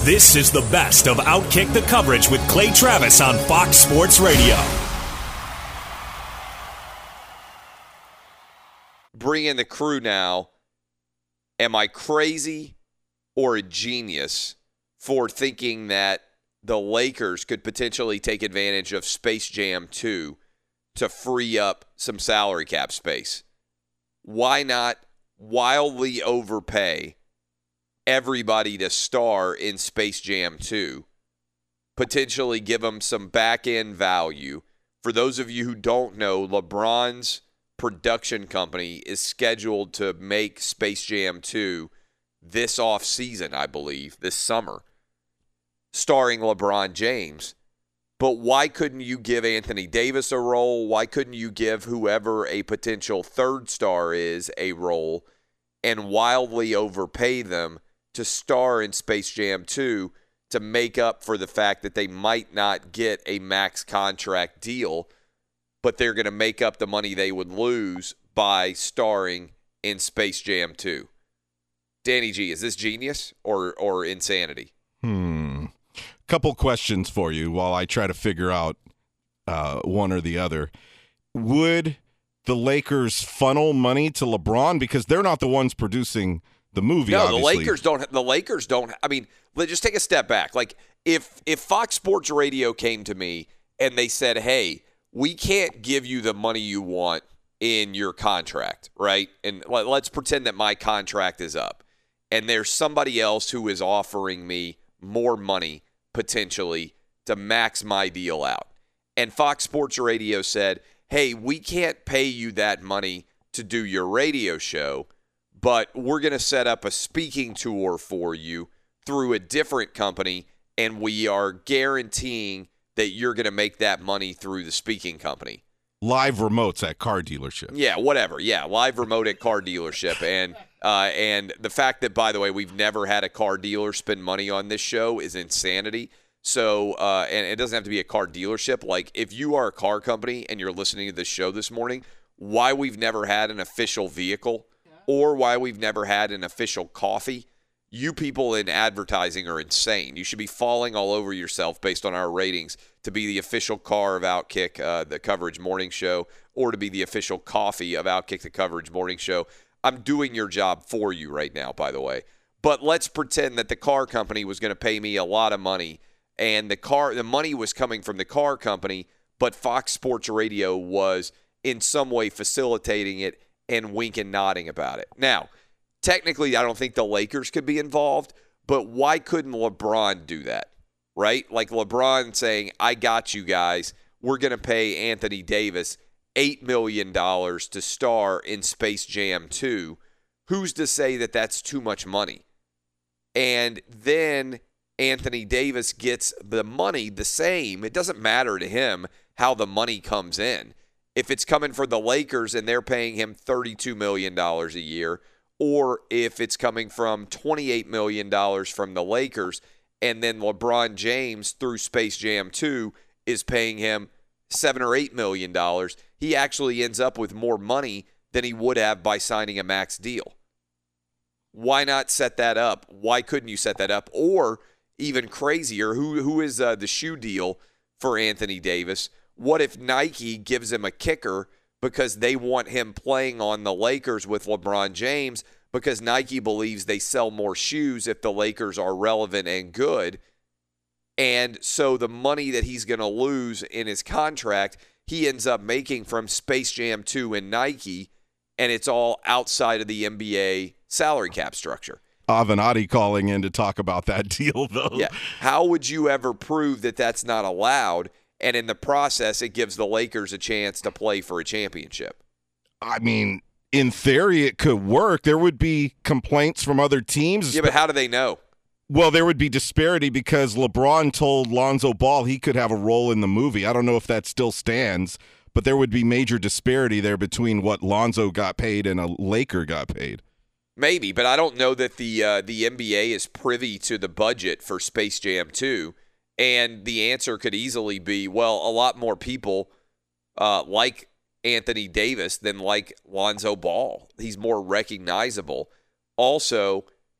This is the best of Outkick the Coverage with Clay Travis on Fox Sports Radio. Bring in the crew now. Am I crazy or a genius for thinking that the Lakers could potentially take advantage of Space Jam 2 to free up some salary cap space? Why not wildly overpay everybody to star in Space Jam 2, potentially give them some back-end value? For those of you who don't know, LeBron's production company is scheduled to make Space Jam 2 this offseason, I believe, this summer, starring LeBron James. But why couldn't you give Anthony Davis a role? Why couldn't you give whoever a potential third star is a role and wildly overpay them to star in Space Jam 2 to make up for the fact that they might not get a max contract deal, but they're going to make up the money they would lose by starring in Space Jam 2? Danny G, is this genius or insanity? Couple questions for you while I try to figure out one or the other. Would the Lakers funnel money to LeBron because they're not the ones producing the movie? No, obviously. the Lakers don't. I mean, let's just take a step back. Like if Fox Sports Radio came to me and they said, "Hey, we can't give you the money you want in your contract, right? And let's pretend that my contract is up, and there's somebody else who is offering me more money potentially to max my deal out." And Fox Sports Radio said, "Hey, we can't pay you that money to do your radio show, but we're going to set up a speaking tour for you through a different company, and we are guaranteeing that you're going to make that money through the speaking company." Live remotes at car dealership. Yeah, whatever. Yeah, live remote at car dealership. And the fact that, by the way, we've never had a car dealer spend money on this show is insanity. So, and it doesn't have to be a car dealership. Like, if you are a car company and you're listening to this show this morning, why we've never had an official vehicle or why we've never had an official coffee, you people in advertising are insane. You should be falling all over yourself based on our ratings to be the official car of Outkick, the Coverage Morning Show, or to be the official coffee of Outkick, the Coverage Morning Show. I'm doing your job for you right now, by the way. But let's pretend that the car company was going to pay me a lot of money, and the money was coming from the car company, but Fox Sports Radio was in some way facilitating it and wink and nodding about it. Now, technically, I don't think the Lakers could be involved, but why couldn't LeBron do that, right? Like LeBron saying, "I got you guys. We're going to pay Anthony Davis $8 million to star in Space Jam 2. Who's to say that that's too much money?" And then Anthony Davis gets the money the same. It doesn't matter to him how the money comes in. If it's coming for the Lakers and they're paying him $32 million a year, or if it's coming from $28 million from the Lakers, and then LeBron James through Space Jam 2 is paying him $7 or $8 million, he actually ends up with more money than he would have by signing a max deal. Why not set that up? Why couldn't you set that up? Or even crazier, who is the shoe deal for Anthony Davis? What if Nike gives him a kicker because they want him playing on the Lakers with LeBron James because Nike believes they sell more shoes if the Lakers are relevant and good? And so the money that he's going to lose in his contract, he ends up making from Space Jam 2 and Nike, and it's all outside of the NBA salary cap structure. Avenatti calling in to talk about that deal, though. Yeah. How would you ever prove that that's not allowed? And in the process, it gives the Lakers a chance to play for a championship. I mean, in theory, it could work. There would be complaints from other teams. Yeah, but how do they know? Well, there would be disparity because LeBron told Lonzo Ball he could have a role in the movie. I don't know if that still stands, but there would be major disparity there between what Lonzo got paid and a Laker got paid. Maybe, but I don't know that the NBA is privy to the budget for Space Jam 2. And the answer could easily be, well, a lot more people like Anthony Davis than like Lonzo Ball. He's more recognizable. Also,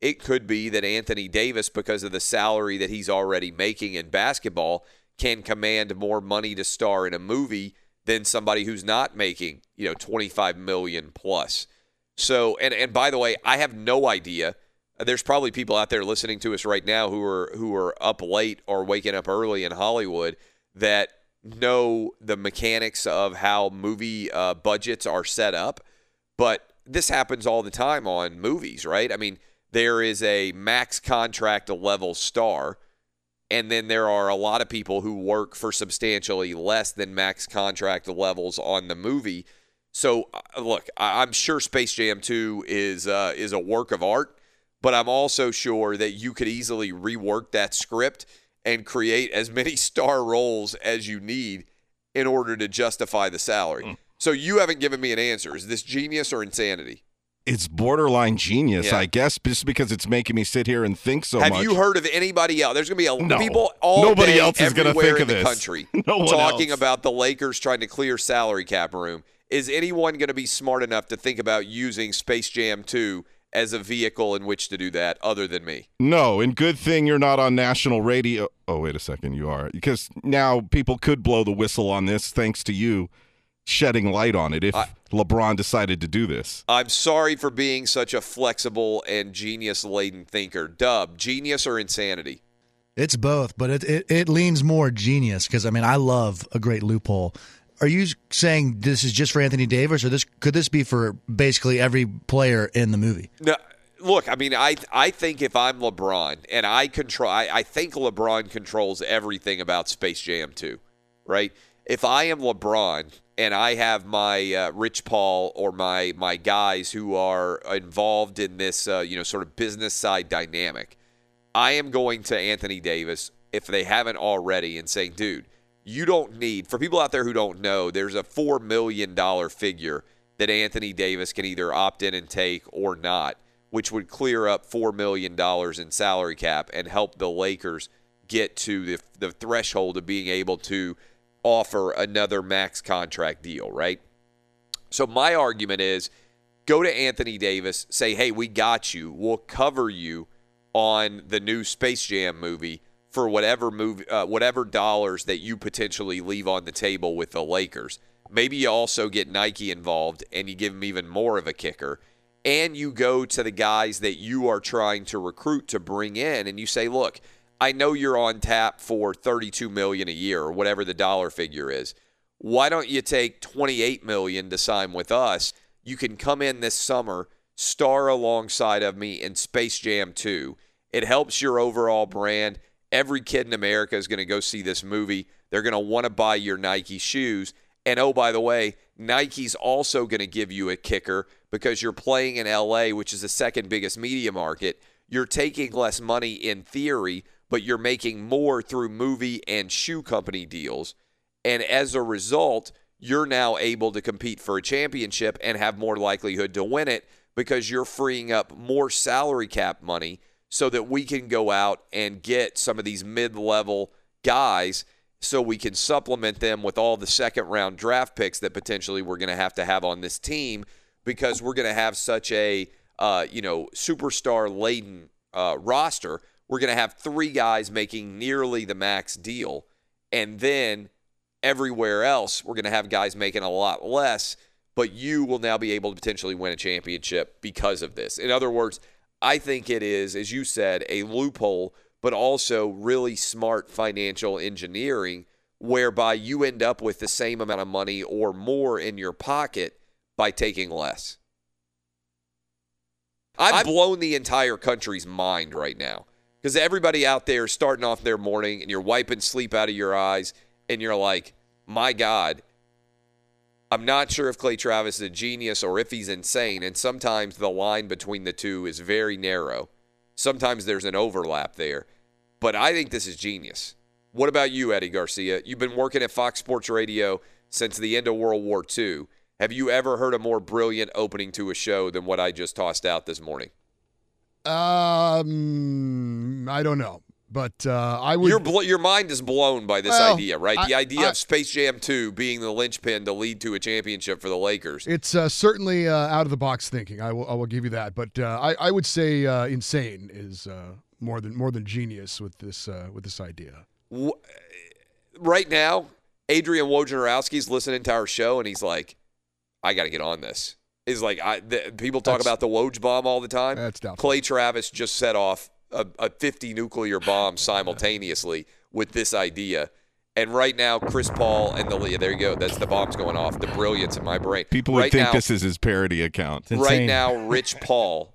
it could be that Anthony Davis, because of the salary that he's already making in basketball, can command more money to star in a movie than somebody who's not making, $25 million plus. So, and by the way, I have no idea. There's probably people out there listening to us right now who are up late or waking up early in Hollywood that know the mechanics of how movie budgets are set up. But this happens all the time on movies, right? I mean, there is a max contract level star, and then there are a lot of people who work for substantially less than max contract levels on the movie. So, look, I'm sure Space Jam 2 is a work of art, but I'm also sure that you could easily rework that script and create as many star roles as you need in order to justify the salary. So you haven't given me an answer. Is this genius or insanity? It's borderline genius, I guess, just because it's making me sit here and think so much. Have you heard of anybody else? There's going to be people all Nobody day, else is going to think in of the this. country No one talking else. about the Lakers trying to clear salary cap room. Is anyone going to be smart enough to think about using Space Jam 2 as a vehicle in which to do that other than me? No, and good thing you're not on national radio. Oh, wait a second, you are. Because now people could blow the whistle on this thanks to you shedding light on it if LeBron decided to do this. I'm sorry for being such a flexible and genius-laden thinker. Dub, genius or insanity? It's both, but it leans more genius because, I love a great loophole. Are you saying this is just for Anthony Davis, or could this be for basically every player in the movie? No, look, I think if I'm LeBron and I think LeBron controls everything about Space Jam 2, right? If I am LeBron and I have my Rich Paul or my guys who are involved in this sort of business side dynamic, I am going to Anthony Davis, if they haven't already, and saying, dude, you don't need, for people out there who don't know, there's a $4 million figure that Anthony Davis can either opt in and take or not, which would clear up $4 million in salary cap and help the Lakers get to the threshold of being able to offer another max contract deal, right? So my argument is go to Anthony Davis, say, hey, we got you. We'll cover you on the new Space Jam movie for whatever dollars that you potentially leave on the table with the Lakers. Maybe you also get Nike involved and you give them even more of a kicker. And you go to the guys that you are trying to recruit to bring in and you say, look, I know you're on tap for $32 million a year or whatever the dollar figure is. Why don't you take $28 million to sign with us? You can come in this summer, star alongside of me in Space Jam 2. It helps your overall brand. Every kid in America is going to go see this movie. They're going to want to buy your Nike shoes. And oh, by the way, Nike's also going to give you a kicker because you're playing in LA, which is the second biggest media market. You're taking less money in theory, but you're making more through movie and shoe company deals. And as a result, you're now able to compete for a championship and have more likelihood to win it because you're freeing up more salary cap money so that we can go out and get some of these mid-level guys so we can supplement them with all the second-round draft picks that potentially we're going to have on this team because we're going to have such a superstar-laden roster. We're going to have 3 guys making nearly the max deal, and then everywhere else we're going to have guys making a lot less, but you will now be able to potentially win a championship because of this. In other words, I think it is, as you said, a loophole, but also really smart financial engineering whereby you end up with the same amount of money or more in your pocket by taking less. I've blown the entire country's mind right now because everybody out there is starting off their morning and you're wiping sleep out of your eyes and you're like, my God, I'm not sure if Clay Travis is a genius or if he's insane, and sometimes the line between the two is very narrow. Sometimes there's an overlap there, but I think this is genius. What about you, Eddie Garcia? You've been working at Fox Sports Radio since the end of World War II. Have you ever heard a more brilliant opening to a show than what I just tossed out this morning? I don't know. But I would. Your mind is blown by this idea, right? The idea of Space Jam 2 being the linchpin to lead to a championship for the Lakers. It's certainly out of the box thinking. I will give you that. But I would say insane is more than genius with this idea. Right now, Adrian Wojnarowski's listening to our show, and he's like, I got to get on this. Is like people talk about the Woj bomb all the time. That's doubtful. Clay Travis just set off a 50 nuclear bomb simultaneously with this idea. And right now, Chris Paul and there you go. That's the bombs going off. The brilliance in my brain. People would think this is his parody account. Right now, Rich Paul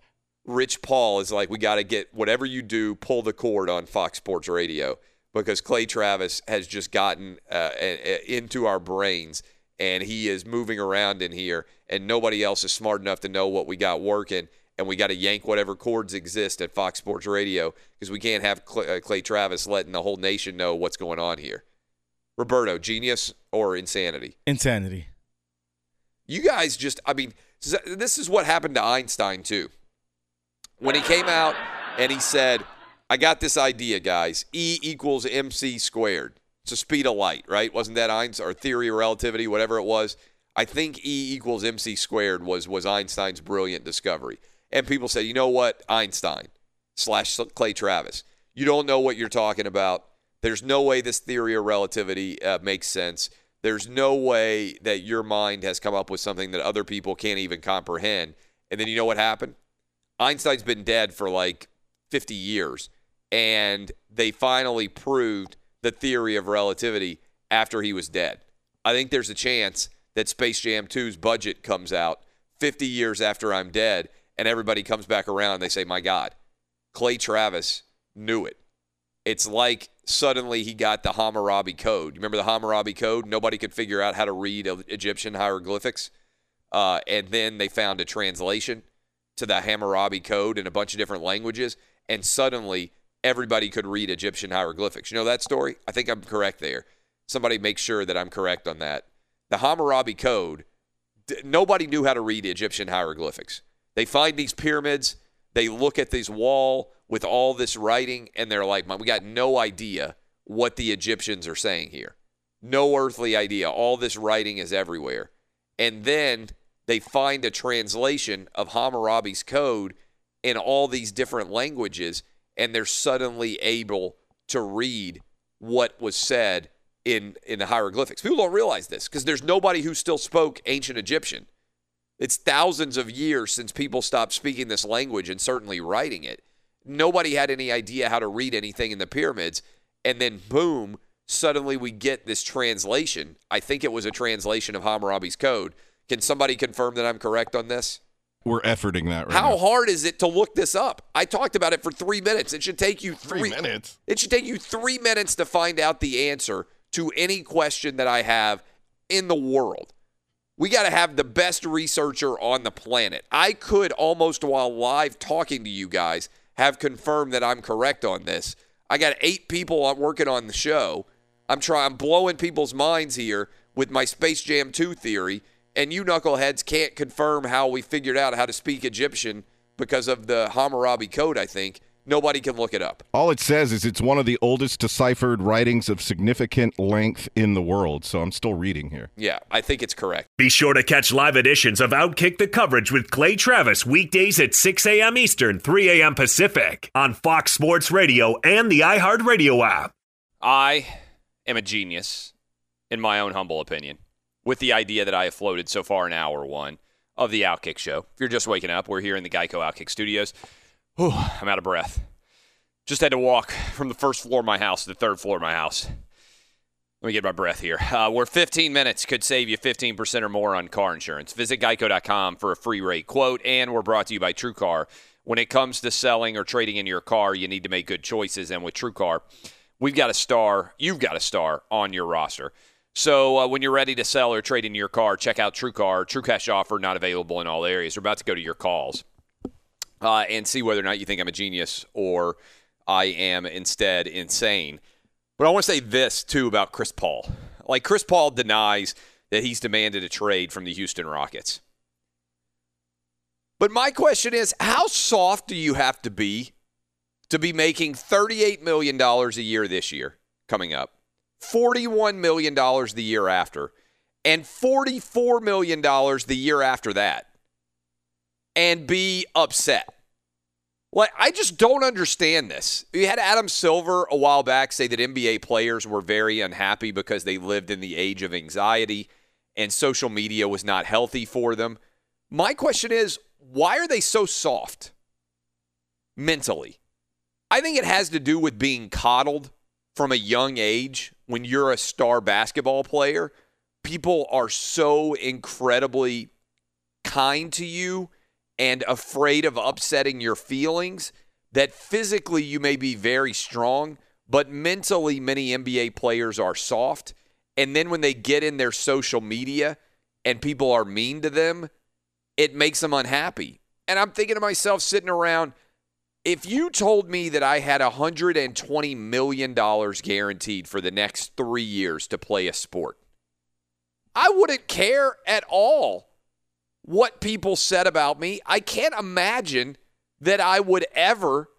is like, we got to get whatever you do, pull the cord on Fox Sports Radio, because Clay Travis has just gotten into our brains, and he is moving around in here, and nobody else is smart enough to know what we got working, and we got to yank whatever cords exist at Fox Sports Radio, because we can't have Clay Travis letting the whole nation know what's going on here. Roberto, genius or insanity? Insanity. You guys this is what happened to Einstein, too. When he came out and he said, I got this idea, guys. E equals MC squared. It's the speed of light, right? Wasn't that Einstein, or theory of relativity, whatever it was? I think E equals MC squared was Einstein's brilliant discovery. And people say, you know what, Einstein / Clay Travis, you don't know what you're talking about. There's no way this theory of relativity makes sense. There's no way that your mind has come up with something that other people can't even comprehend. And then you know what happened? Einstein's been dead for like 50 years, and they finally proved the theory of relativity after he was dead. I think there's a chance that Space Jam 2's budget comes out 50 years after I'm dead, and everybody comes back around and they say, my God, Clay Travis knew it. It's like suddenly he got the Hammurabi Code. You remember the Hammurabi Code? Nobody could figure out how to read Egyptian hieroglyphics. And then they found a translation to the Hammurabi Code in a bunch of different languages, and suddenly everybody could read Egyptian hieroglyphics. You know that story? I think I'm correct there. Somebody make sure that I'm correct on that. The Hammurabi Code, nobody knew how to read Egyptian hieroglyphics. They find these pyramids, they look at this wall with all this writing, and they're like, we got no idea what the Egyptians are saying here. No earthly idea. All this writing is everywhere. And then they find a translation of Hammurabi's code in all these different languages, and they're suddenly able to read what was said in the hieroglyphics. People don't realize this because there's nobody who still spoke ancient Egyptian. It's thousands of years since people stopped speaking this language and certainly writing it. Nobody had any idea how to read anything in the pyramids, and then boom, suddenly we get this translation. I think it was a translation of Hammurabi's code. Can somebody confirm that I'm correct on this? We're efforting that right now. How hard is it to look this up? I talked about it for 3 minutes. It should take you 3 minutes. It should take you 3 minutes to find out the answer to any question that I have in the world. We got to have the best researcher on the planet. I could almost, while live talking to you guys, have confirmed that I'm correct on this. I got 8 people working on the show. I'm blowing people's minds here with my Space Jam 2 theory, and you knuckleheads can't confirm how we figured out how to speak Egyptian because of the Hammurabi Code, I think. Nobody can look it up. All it says is it's one of the oldest deciphered writings of significant length in the world, so I'm still reading here. Yeah, I think it's correct. Be sure to catch live editions of Outkick the Coverage with Clay Travis weekdays at 6 a.m. Eastern, 3 a.m. Pacific on Fox Sports Radio and the iHeartRadio app. I am a genius, in my own humble opinion, with the idea that I have floated so far in hour one of the Outkick show. If you're just waking up, we're here in the Geico Outkick studios. Whew, I'm out of breath. Just had to walk from the first floor of my house to the third floor of my house. Let me get my breath here. Where 15 minutes could save you 15% or more on car insurance. Visit geico.com for a free rate quote, and we're brought to you by TrueCar. When it comes to selling or trading in your car, you need to make good choices, and with TrueCar, you've got a star on your roster. So when you're ready to sell or trade in your car, check out TrueCar. True cash offer not available in all areas. We're about to go to your calls. And see whether or not you think I'm a genius or I am instead insane. But I want to say this, too, about Chris Paul. Like, Chris Paul denies that he's demanded a trade from the Houston Rockets. But my question is, how soft do you have to be to be making $38 million a year this year coming up, $41 million the year after, and $44 million the year after that, and be upset? Like, I just don't understand this. You had Adam Silver a while back say that NBA players were very unhappy because they lived in the age of anxiety and social media was not healthy for them. My question is, why are they so soft mentally? I think it has to do with being coddled from a young age. When you're a star basketball player, people are so incredibly kind to you and afraid of upsetting your feelings that physically you may be very strong, but mentally many NBA players are soft. And then when they get in their social media and people are mean to them, it makes them unhappy. And I'm thinking to myself sitting around, if you told me that I had $120 million guaranteed for the next 3 years to play a sport, I wouldn't care at all what people said about me. I can't imagine that I would ever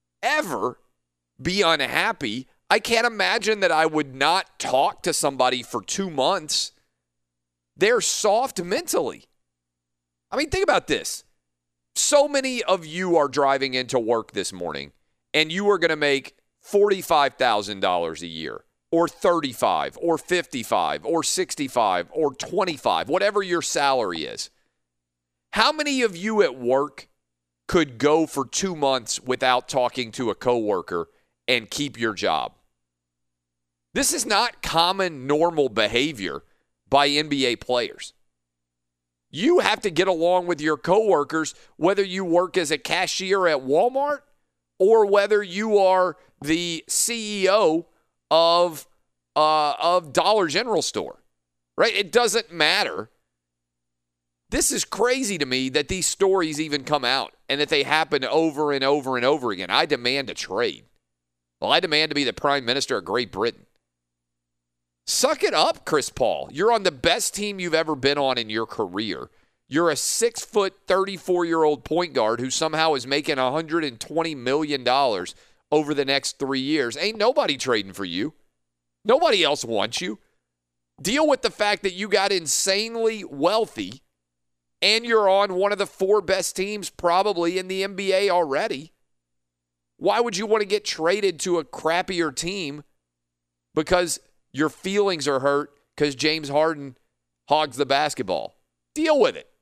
be unhappy. I can't imagine that I would not talk to somebody for 2 months. They're soft mentally. I mean, think about this. So many of you are driving into work this morning, and you are going to make $45,000 a year, or $35,000, or $55,000, or $65,000, or $25,000, whatever your salary is. How many of you at work could go for 2 months without talking to a coworker and keep your job? This is not common, normal behavior by NBA players. You have to get along with your coworkers, whether you work as a cashier at Walmart or whether you are the CEO of Dollar General store, right? It doesn't matter. This is crazy to me that these stories even come out and that they happen over and over and over again. I demand a trade. Well, I demand to be the Prime Minister of Great Britain. Suck it up, Chris Paul. You're on the best team you've ever been on in your career. You're a 6-foot, 34-year-old point guard who somehow is making $120 million over the next 3 years. Ain't nobody trading for you. Nobody else wants you. Deal with the fact that you got insanely wealthy and you're on one of the 4 best teams probably in the NBA already. Why would you want to get traded to a crappier team because your feelings are hurt because James Harden hogs the basketball? Deal with it.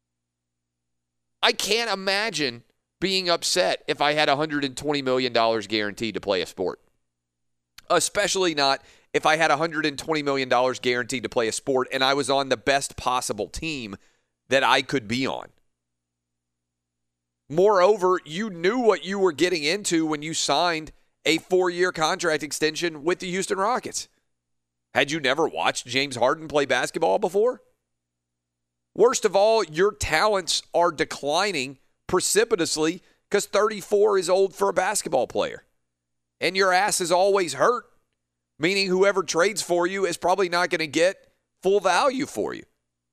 I can't imagine being upset if I had $120 million guaranteed to play a sport. Especially not if I had $120 million guaranteed to play a sport and I was on the best possible team that I could be on. Moreover, you knew what you were getting into when you signed a 4-year contract extension with the Houston Rockets. Had you never watched James Harden play basketball before? Worst of all, your talents are declining precipitously because 34 is old for a basketball player. And your ass is always hurt, meaning whoever trades for you is probably not going to get full value for you.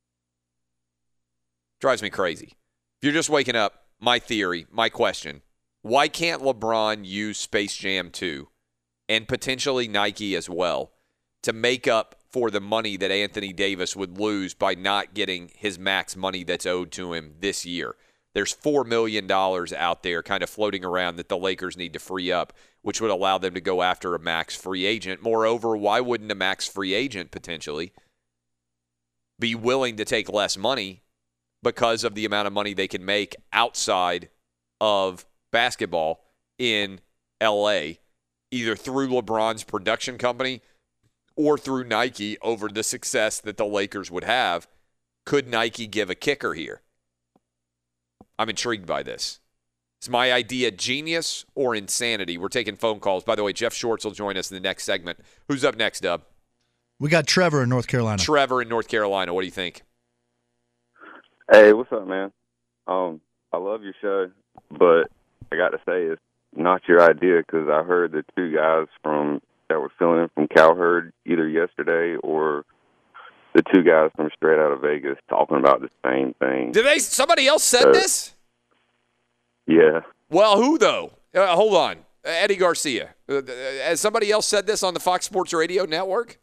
Drives me crazy. If you're just waking up, my theory, my question, why can't LeBron use Space Jam 2 and potentially Nike as well to make up for the money that Anthony Davis would lose by not getting his max money that's owed to him this year? There's $4 million out there kind of floating around that the Lakers need to free up, which would allow them to go after a max free agent. Moreover, why wouldn't a max free agent potentially be willing to take less money because of the amount of money they can make outside of basketball in L.A., either through LeBron's production company or through Nike over the success that the Lakers would have? Could Nike give a kicker here? I'm intrigued by this. Is my idea genius or insanity? We're taking phone calls. By the way, Jeff Shorts will join us in the next segment. Who's up next, Dub? We got Trevor in North Carolina. Trevor in North Carolina. What do you think? Hey, what's up, man? I love your show, but I got to say it's not your idea because I heard the 2 guys that were filling in from Cowherd either yesterday or the 2 guys from Straight Outta Vegas talking about the same thing. Somebody else said this? Yeah. Well, who though? Hold on. Eddie Garcia. Has somebody else said this on the Fox Sports Radio network?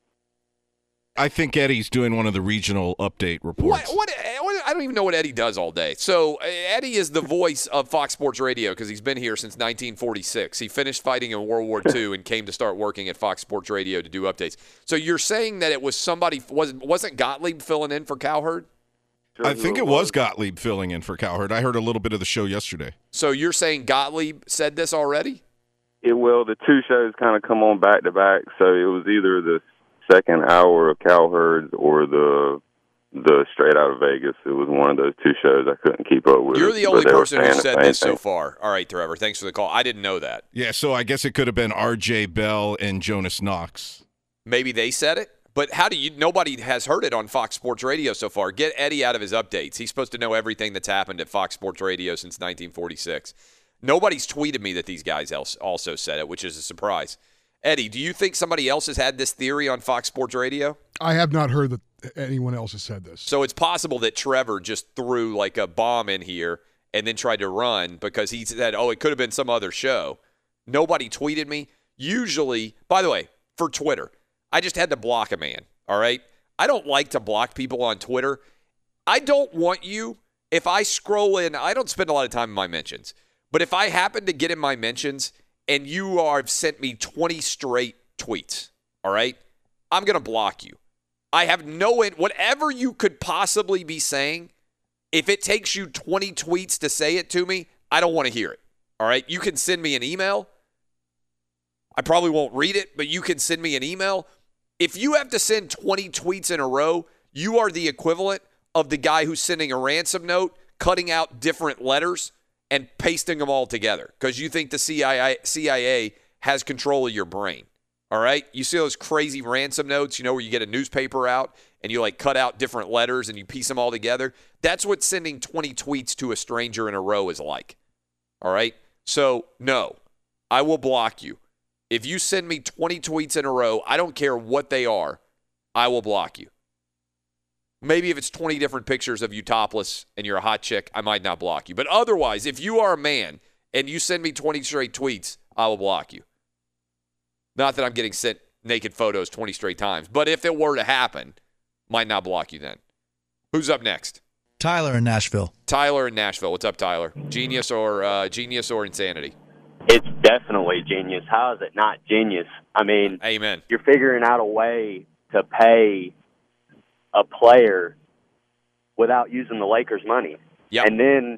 I think Eddie's doing one of the regional update reports. What, I don't even know what Eddie does all day. So Eddie is the voice of Fox Sports Radio because he's been here since 1946. He finished fighting in World War II and came to start working at Fox Sports Radio to do updates. So you're saying that it was somebody wasn't Gottlieb filling in for Cowherd? I think it was Gottlieb filling in for Cowherd. I heard a little bit of the show yesterday. So you're saying Gottlieb said this already? It will. The two shows kind of come on back to back, so it was either the second hour of Cowherd or the Straight Out of Vegas. It was one of those two shows I couldn't keep up with. You're the only person who said this so far. All right, Trevor, thanks for the call. I didn't know that. Yeah, so I guess it could have been R.J. Bell and Jonas Knox. Maybe they said it, but nobody has heard it on Fox Sports Radio so far. Get Eddie out of his updates. He's supposed to know everything that's happened at Fox Sports Radio since 1946. Nobody's tweeted me that these guys also said it, which is a surprise. Eddie, do you think somebody else has had this theory on Fox Sports Radio? I have not heard that anyone else has said this. So it's possible that Trevor just threw like a bomb in here and then tried to run because he said, it could have been some other show. Nobody tweeted me. Usually, by the way, for Twitter, I just had to block a man, all right? I don't like to block people on Twitter. I don't want you, if I scroll in, I don't spend a lot of time in my mentions, but if I happen to get in my mentions and you have sent me 20 straight tweets, all right, I'm going to block you. I have whatever you could possibly be saying, if it takes you 20 tweets to say it to me, I don't want to hear it, all right? You can send me an email. I probably won't read it, but you can send me an email. If you have to send 20 tweets in a row, you are the equivalent of the guy who's sending a ransom note, cutting out different letters, and pasting them all together because you think the CIA has control of your brain, all right? You see those crazy ransom notes, where you get a newspaper out and you cut out different letters and you piece them all together? That's what sending 20 tweets to a stranger in a row is like, all right? So, no, I will block you. If you send me 20 tweets in a row, I don't care what they are, I will block you. Maybe if it's 20 different pictures of you topless and you're a hot chick, I might not block you. But otherwise, if you are a man and you send me 20 straight tweets, I will block you. Not that I'm getting sent naked photos 20 straight times, but if it were to happen, might not block you then. Who's up next? Tyler in Nashville. Tyler in Nashville. What's up, Tyler? Genius or insanity? It's definitely genius. How is it not genius? I mean, amen. You're figuring out a way to pay a player without using the Lakers' money. Yep. And then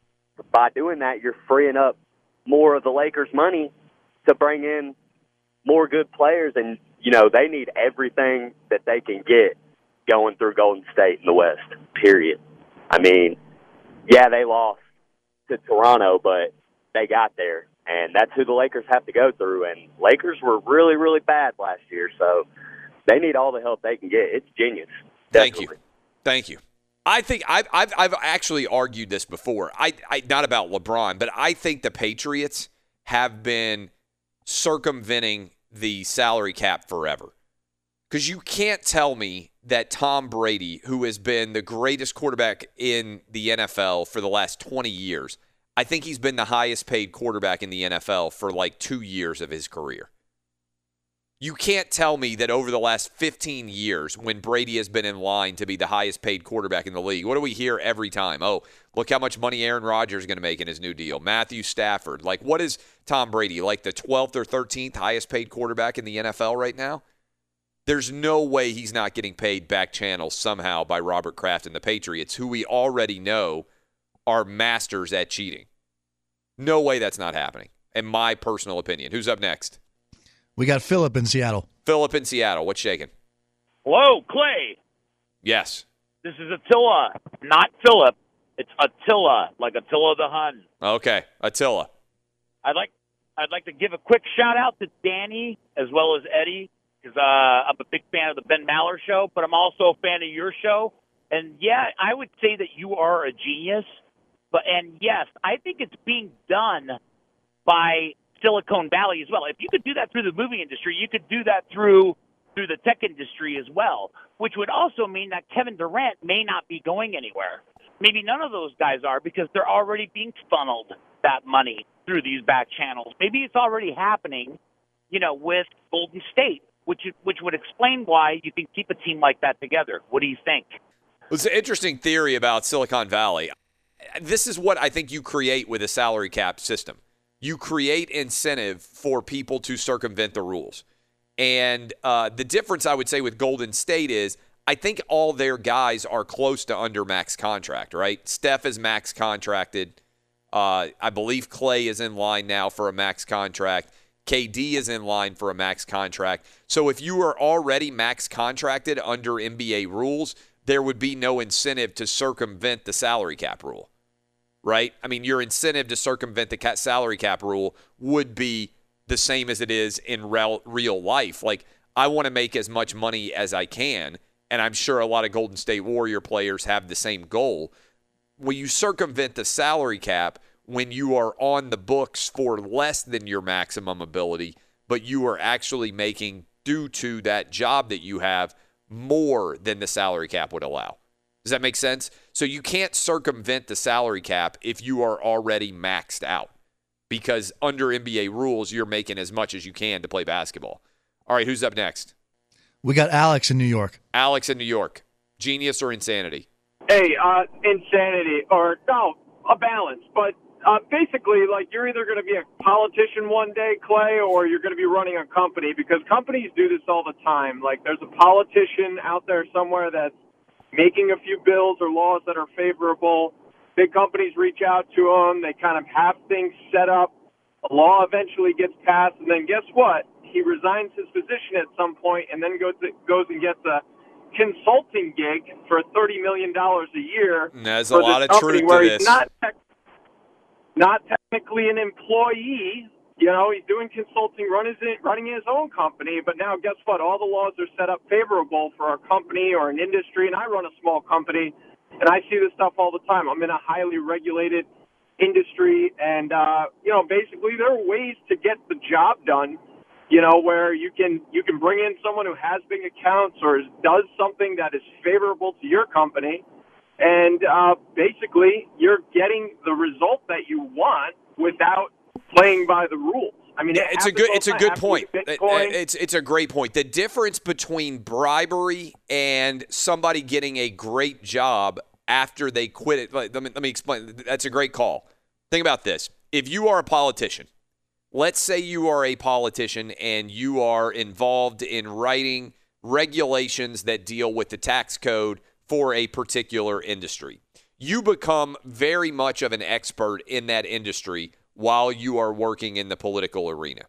by doing that, you're freeing up more of the Lakers' money to bring in more good players. And, they need everything that they can get going through Golden State in the West, period. I mean, yeah, they lost to Toronto, but they got there. And that's who the Lakers have to go through. And Lakers were really, really bad last year, so they need all the help they can get. It's genius. Definitely. Thank you. I think I've actually argued this before. I not about LeBron, but I think the Patriots have been circumventing the salary cap forever. Because you can't tell me that Tom Brady, who has been the greatest quarterback in the NFL for the last 20 years, I think he's been the highest paid quarterback in the NFL for 2 years of his career. You can't tell me that over the last 15 years, when Brady has been in line to be the highest paid quarterback in the league, what do we hear every time? Oh, look how much money Aaron Rodgers is going to make in his new deal. Matthew Stafford. What is Tom Brady, the 12th or 13th highest paid quarterback in the NFL right now? There's no way he's not getting paid back channels somehow by Robert Kraft and the Patriots, who we already know are masters at cheating. No way that's not happening, in my personal opinion. Who's up next? We got Philip in Seattle. Philip in Seattle. What's shaking? Hello, Clay. Yes. This is Attila, not Philip. It's Attila, like Attila the Hun. Okay, Attila. I'd like to give a quick shout out to Danny as well as Eddie, because I'm a big fan of the Ben Maller show, but I'm also a fan of your show. And yeah, I would say that you are a genius. And yes, I think it's being done by Silicon Valley as well. If you could do that through the movie industry, you could do that through the tech industry as well, which would also mean that Kevin Durant may not be going anywhere. Maybe none of those guys are, because they're already being funneled that money through these back channels. Maybe it's already happening, with Golden State, which would explain why you can keep a team like that together. What do you think? It's an interesting theory about Silicon Valley. This is what I think you create with a salary cap system. You create incentive for people to circumvent the rules. And the difference, I would say, with Golden State is I think all their guys are close to under max contract, right? Steph is max contracted. I believe Clay is in line now for a max contract. KD is in line for a max contract. So if you are already max contracted under NBA rules, there would be no incentive to circumvent the salary cap rule, right? I mean, your incentive to circumvent the salary cap rule would be the same as it is in real life. Like, I want to make as much money as I can, and I'm sure a lot of Golden State Warrior players have the same goal. When you circumvent the salary cap, when you are on the books for less than your maximum ability, but you are actually making, due to that job that you have, more than the salary cap would allow. Does that make sense? So you can't circumvent the salary cap if you are already maxed out, because under NBA rules, you're making as much as you can to play basketball. All right, who's up next? We got Alex in New York. Alex in New York. Genius or insanity? Hey, insanity, or no, a balance. But basically, like, you're either going to be a politician one day, Clay, or you're going to be running a company, because companies do this all the time. Like, there's a politician out there somewhere that's making a few bills or laws that are favorable. Big companies reach out to them. They kind of have things set up. A law eventually gets passed, and then guess what? He resigns his position at some point and then goes and gets a consulting gig for $30 million a year. And there's a lot of truth to this. He's not technically an employee. He's doing consulting, running his own company. But now, guess what? All the laws are set up favorable for a company or an industry, and I run a small company, and I see this stuff all the time. I'm in a highly regulated industry, and basically there are ways to get the job done. Where you can bring in someone who has big accounts or does something that is favorable to your company, and basically you're getting the result that you want without playing by the rules. I mean, it's a good point. It's a great point. The difference between bribery and somebody getting a great job after they quit it. Let me explain. That's a great call. Think about this. If you are a politician, let's say you are a politician and you are involved in writing regulations that deal with the tax code for a particular industry. You become very much of an expert in that industry while you are working in the political arena.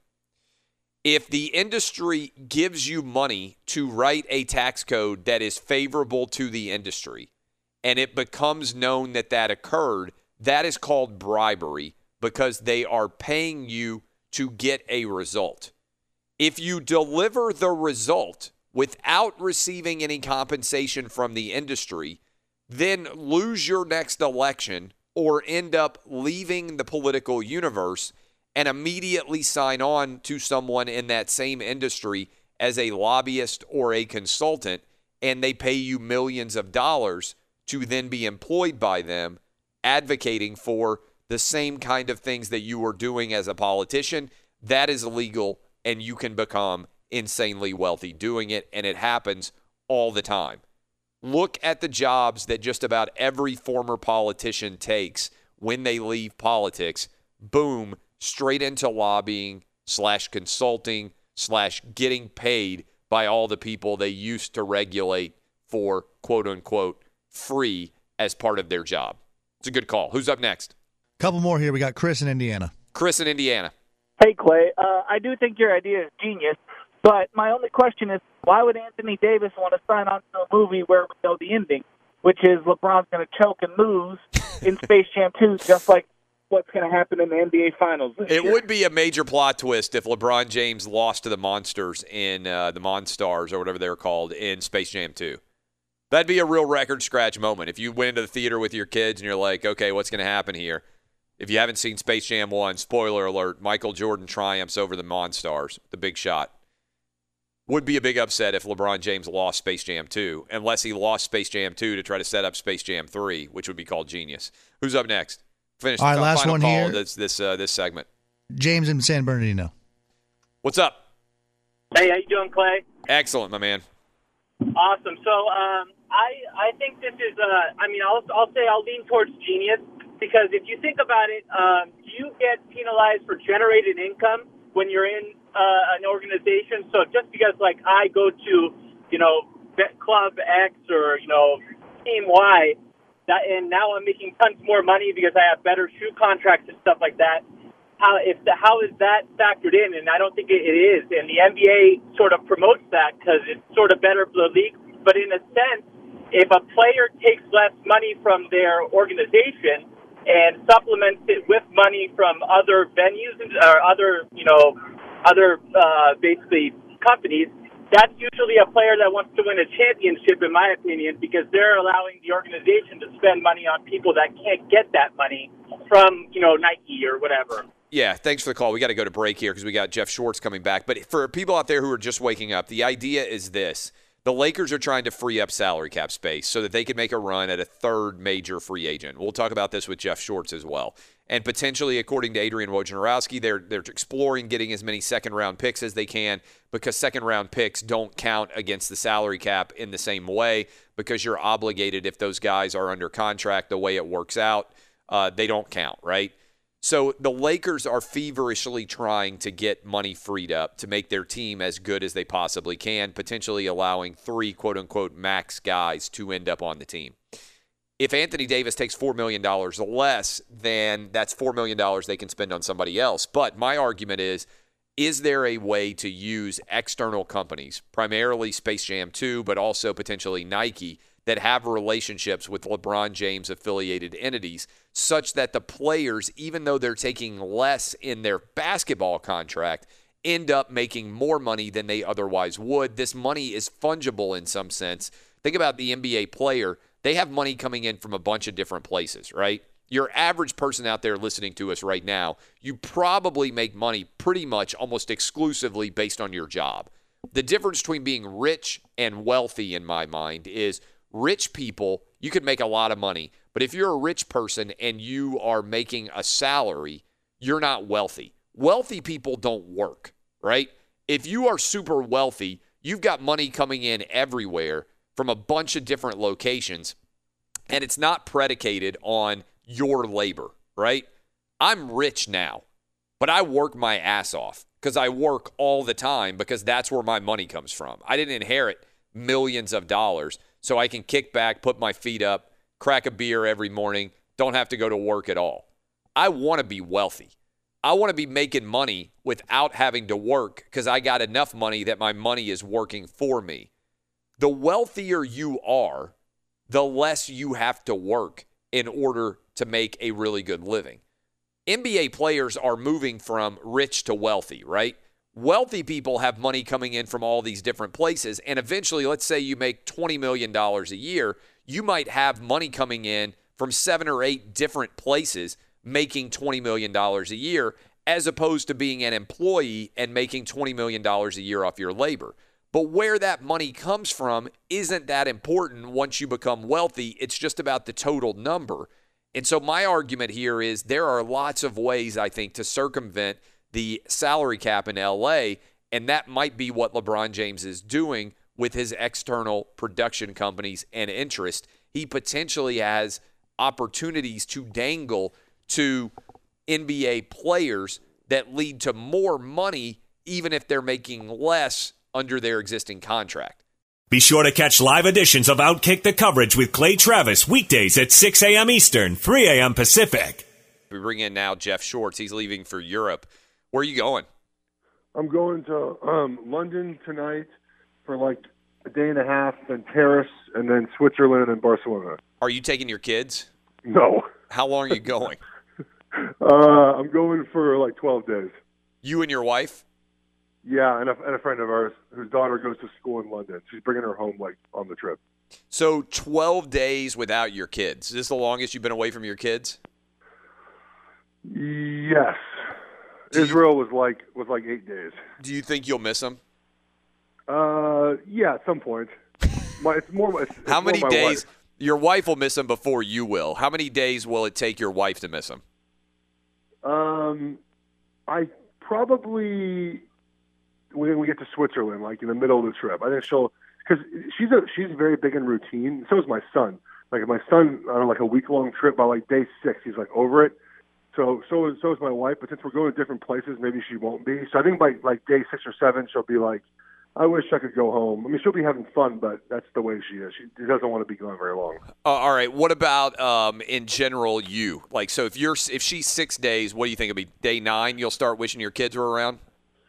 If the industry gives you money to write a tax code that is favorable to the industry, and it becomes known that that occurred, that is called bribery, because they are paying you to get a result. If you deliver the result without receiving any compensation from the industry, then lose your next election or end up leaving the political universe and immediately sign on to someone in that same industry as a lobbyist or a consultant, and they pay you millions of dollars to then be employed by them, advocating for the same kind of things that you were doing as a politician. That is illegal, and you can become insanely wealthy doing it, and it happens all the time. Look at the jobs that just about every former politician takes when they leave politics. Boom, straight into lobbying / consulting / getting paid by all the people they used to regulate for, quote-unquote, free as part of their job. It's a good call. Who's up next? Couple more here. We got Chris in Indiana. Chris in Indiana. Hey, Clay. I do think your idea is genius, but my only question is, why would Anthony Davis want to sign on to a movie where we know the ending, which is LeBron's going to choke and lose in Space Jam 2, just like what's going to happen in the NBA Finals this year? It would be a major plot twist if LeBron James lost to the Monsters in the Monstars or whatever they're called in Space Jam 2. That'd be a real record scratch moment. If you went into the theater with your kids and you're like, okay, what's going to happen here? If you haven't seen Space Jam 1, spoiler alert, Michael Jordan triumphs over the Monstars, the big shot. Would be a big upset if LeBron James lost Space Jam 2, unless he lost Space Jam 2 to try to set up Space Jam 3, which would be called genius. Who's up next? Finish. All right, last final one call here. of this segment. James in San Bernardino. What's up? Hey, how you doing, Clay? Excellent, my man. Awesome. So I think this is I'll lean towards genius, because if you think about it, you get penalized for generated income when you're in an organization. So just because I go to Club X or Team Y, and now I'm making tons more money because I have better shoe contracts and stuff like that. How is that factored in? And I don't think it is. And the NBA sort of promotes that because it's sort of better for the league. But in a sense, if a player takes less money from their organization and supplements it with money from other venues or other basically companies, that's usually a player that wants to win a championship, in my opinion, because they're allowing the organization to spend money on people that can't get that money from, Nike or whatever. Yeah, thanks for the call. We got to go to break here because we got Jeff Schwartz coming back. But for people out there who are just waking up, the idea is this. The Lakers are trying to free up salary cap space so that they can make a run at a third major free agent. We'll talk about this with Jeff Schwartz as well. And potentially, according to Adrian Wojnarowski, they're exploring getting as many second-round picks as they can because second-round picks don't count against the salary cap in the same way because you're obligated if those guys are under contract the way it works out. They don't count, right? So the Lakers are feverishly trying to get money freed up to make their team as good as they possibly can, potentially allowing 3 quote-unquote max guys to end up on the team. If Anthony Davis takes $4 million less, then that's $4 million they can spend on somebody else. But my argument is there a way to use external companies, primarily Space Jam 2, but also potentially Nike, that have relationships with LeBron James affiliated entities such that the players, even though they're taking less in their basketball contract, end up making more money than they otherwise would. This money is fungible in some sense. Think about the NBA player. They have money coming in from a bunch of different places, right? Your average person out there listening to us right now, you probably make money pretty much almost exclusively based on your job. The difference between being rich and wealthy, in my mind, is rich people, you could make a lot of money, but if you're a rich person and you are making a salary, you're not wealthy. Wealthy people don't work, right? If you are super wealthy, you've got money coming in everywhere from a bunch of different locations, and it's not predicated on your labor, right? I'm rich now, but I work my ass off because I work all the time because that's where my money comes from. I didn't inherit millions of dollars, so I can kick back, put my feet up, crack a beer every morning, don't have to go to work at all. I want to be wealthy. I want to be making money without having to work because I got enough money that my money is working for me. The wealthier you are, the less you have to work in order to make a really good living. NBA players are moving from rich to wealthy, right? Wealthy people have money coming in from all these different places, and eventually, let's say you make $20 million a year, you might have money coming in from 7 or 8 different places making $20 million a year, as opposed to being an employee and making $20 million a year off your labor. But where that money comes from isn't that important once you become wealthy. It's just about the total number. And so my argument here is there are lots of ways, I think, to circumvent the salary cap in LA, and that might be what LeBron James is doing with his external production companies and interest. He potentially has opportunities to dangle to NBA players that lead to more money, even if they're making less under their existing contract. Be sure to catch live editions of Outkick the Coverage with Clay Travis weekdays at 6 a.m. Eastern, 3 a.m. Pacific. We bring in now Jeff Schwartz. He's leaving for Europe. Where are you going? I'm going to London tonight for like a day and a half, then Paris, and then Switzerland and Barcelona. Are you taking your kids? No. How long are you going? I'm going for like 12 days. You and your wife? Yeah, and a friend of ours whose daughter goes to school in London. She's bringing her home like on the trip. So 12 days without your kids. Is this the longest you've been away from your kids? Yes. Israel was like 8 days. Do you think you'll miss them? Yeah, at some point. It's How many more my days? wife. Your wife will miss him before you will. How many days will it take your wife to miss him? I probably when we get to Switzerland, like in the middle of the trip. I think she'll, because she's very big in routine. So is my son. Like my son on like a week-long trip, by like day 6, he's like over it. So is my wife. But since we're going to different places, maybe she won't be. So I think by like day 6 or 7, she'll be like, I wish I could go home. I mean, she'll be having fun, but that's the way she is. She doesn't want to be gone very long. All right. What about in general you? Like, so if she's 6 days, what do you think it'll be? Day 9, you'll start wishing your kids were around?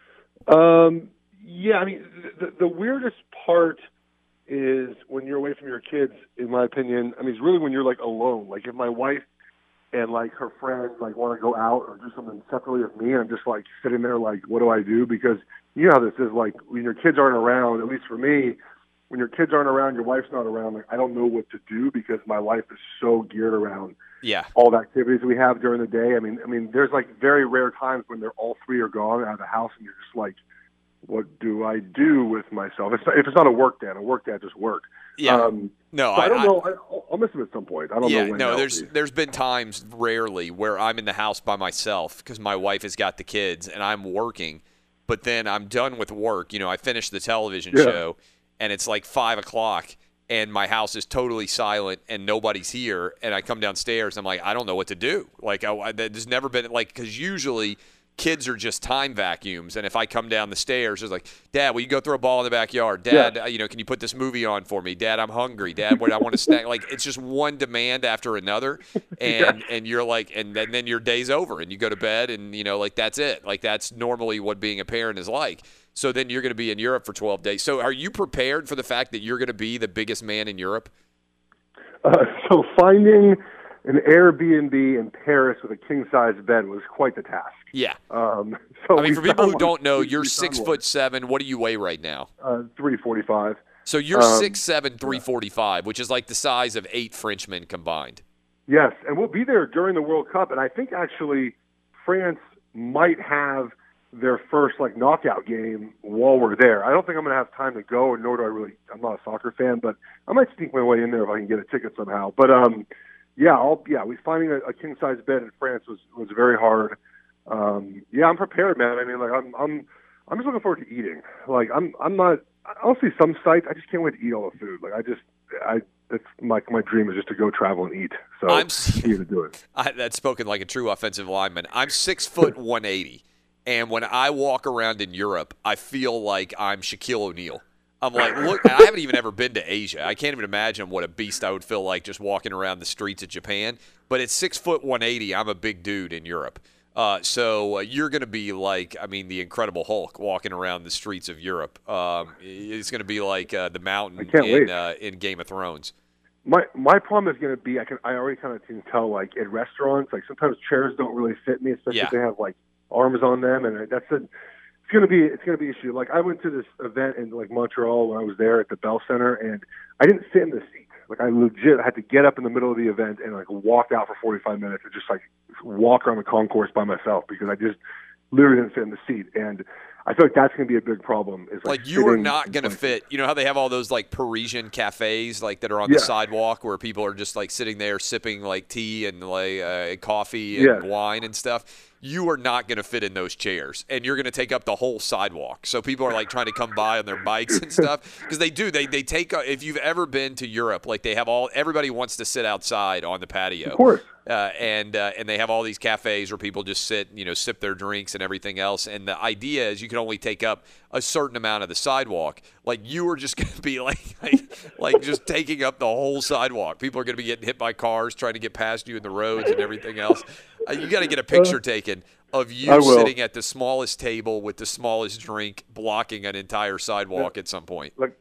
Yeah. I mean, the weirdest part is when you're away from your kids, in my opinion. I mean, it's really when you're like alone. Like if my wife and like her friends like want to go out or do something separately with me, and I'm just like sitting there like, what do I do? Because you know how this is, like when your kids aren't around, at least for me, when your kids aren't around, your wife's not around, like I don't know what to do because my life is so geared around all the activities we have during the day. I mean, there's like very rare times when they're all 3 are gone out of the house and you're just like, what do I do with myself? If it's not a work dad just work. Yeah. No, so I don't know. I'll miss him at some point. I don't know when. No, there's been times, rarely, where I'm in the house by myself because my wife has got the kids and I'm working, but then I'm done with work. You know, I finished the television show and it's like 5 o'clock and my house is totally silent and nobody's here. And I come downstairs and I'm like, I don't know what to do. Like, there's never been, like, because usually kids are just time vacuums, and if I come down the stairs, it's like, Dad, will you go throw a ball in the backyard? Dad, can you put this movie on for me? Dad, I'm hungry. Dad, what I want to snack. Like, it's just one demand after another, and you're like, and then your day's over, and you go to bed, and like that's it. Like that's normally what being a parent is like. So then you're going to be in Europe for 12 days. So are you prepared for the fact that you're going to be the biggest man in Europe? So finding an Airbnb in Paris with a king-size bed was quite the task. Yeah. So I mean, for people who don't know, you're 6'7". What do you weigh right now? 345. So you're 6'7", 345, which is like the size of 8 Frenchmen combined. Yes, and we'll be there during the World Cup, and I think actually France might have their first like knockout game while we're there. I don't think I'm going to have time to go, nor do I really. I'm not a soccer fan, but I might sneak my way in there if I can get a ticket somehow. But we finding a king size bed in France was very hard. I'm prepared, man. I mean, like I'm just looking forward to eating. Like I'm not. I'll see some sights. I just can't wait to eat all the food. Like that's my dream is just to go travel and eat. So I'm here to do it. That's spoken like a true offensive lineman. I'm 6 foot 180, and when I walk around in Europe, I feel like I'm Shaquille O'Neal. I'm like, look, I haven't even ever been to Asia. I can't even imagine what a beast I would feel like just walking around the streets of Japan. But at 6 foot 180, I'm a big dude in Europe. So you're going to be like, I mean, the Incredible Hulk walking around the streets of Europe. It's going to be like the mountain in Game of Thrones. My problem is going to be, I already kind of can tell, like at restaurants, like sometimes chairs don't really fit me, especially if they have like arms on them, and it's going to be an issue. Like I went to this event in like Montreal when I was there at the Bell Center, and I didn't sit in the seat. Like I legit had to get up in the middle of the event and like walk out for 45 minutes and just like walk around the concourse by myself because I just literally didn't sit in the seat. And I feel like that's going to be a big problem. Is like you are not going to fit. You know how they have all those like Parisian cafes like that are on the sidewalk where people are just like sitting there sipping like tea and like coffee and wine and stuff. You are not going to fit in those chairs, and you're going to take up the whole sidewalk. So people are like trying to come by on their bikes and stuff because they do. They take. If you've ever been to Europe, like they have everybody wants to sit outside on the patio. Of course. And they have all these cafes where people just sit, sip their drinks and everything else. And the idea is you can only take up a certain amount of the sidewalk. Like you are just going to be like just taking up the whole sidewalk. People are going to be getting hit by cars trying to get past you in the roads and everything else. You got to get a picture taken of you sitting at the smallest table with the smallest drink, blocking an entire sidewalk at some point. Like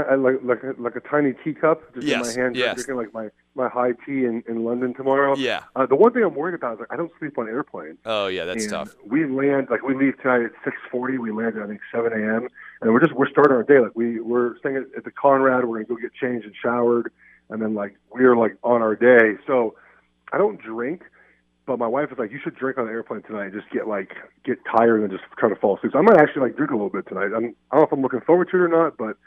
a tiny teacup, just in my hand, drinking like my high tea in London tomorrow. Yeah. The one thing I'm worried about is like I don't sleep on airplanes. Oh yeah, that's tough. We leave tonight at 6:40. We land at I think 7 a.m. and we're starting our day. Like we're staying at the Conrad. We're gonna go get changed and showered, and then like we're like on our day. So I don't drink. But my wife was like, you should drink on the airplane tonight and just get tired and just try to fall asleep. So I might actually like drink a little bit tonight. I don't know if I'm looking forward to it or not, but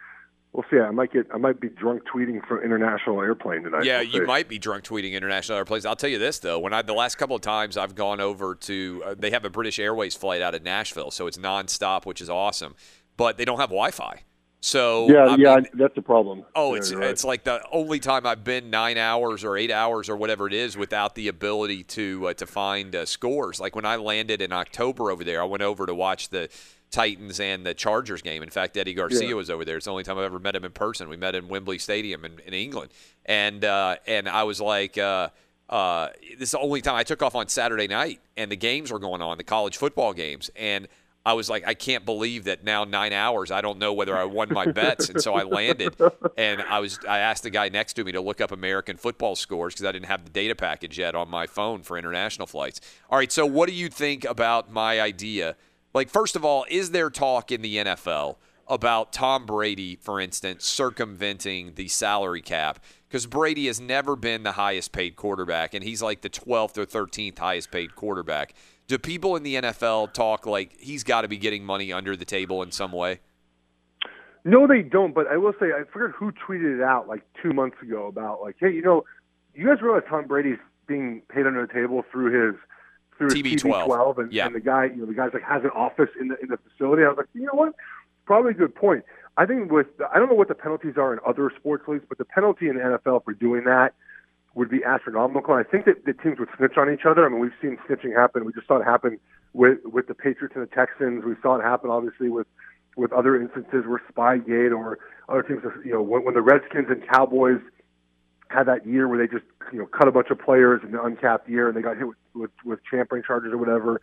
we'll see. I might be drunk tweeting from international airplane tonight. Yeah, we'll you see. might be drunk tweeting international airplanes. I'll tell you this though, the last couple of times I've gone over to, they have a British Airways flight out of Nashville, so it's nonstop, which is awesome, but they don't have Wi-Fi. So that's a problem. Oh, Yeah, it's you're right. it's like the only time I've been 9 hours or 8 hours or whatever it is without the ability to find scores. Like when I landed in October over there, I went over to watch the Titans and the Chargers game. In fact, Eddie Garcia was over there. It's the only time I've ever met him in person. We met in Wembley Stadium in England, and I was like, this is the only time I took off on Saturday night, and the games were going on, the college football games, and I was like, I can't believe that now 9 hours, I don't know whether I won my bets. And so I landed, and I asked the guy next to me to look up American football scores because I didn't have the data package yet on my phone for international flights. All right, so what do you think about my idea? Like, first of all, is there talk in the NFL about Tom Brady, for instance, circumventing the salary cap? Because Brady has never been the highest paid quarterback, and he's like the 12th or 13th highest paid quarterback. Do people in the NFL talk like he's got to be getting money under the table in some way? No, they don't. But I will say, I forget who tweeted it out like 2 months ago about like, hey, you guys realize Tom Brady's being paid under the table through his TB12, and the guy, the guy's like has an office in the facility. I was like, you know what? Probably a good point. I think I don't know what the penalties are in other sports leagues, but the penalty in the NFL for doing that would be astronomical. And I think that the teams would snitch on each other. I mean, we've seen snitching happen. We just saw it happen with the Patriots and the Texans. We saw it happen, obviously, with other instances where Spygate or other teams, when the Redskins and Cowboys had that year where they just, cut a bunch of players in the uncapped year and they got hit with tampering charges or whatever.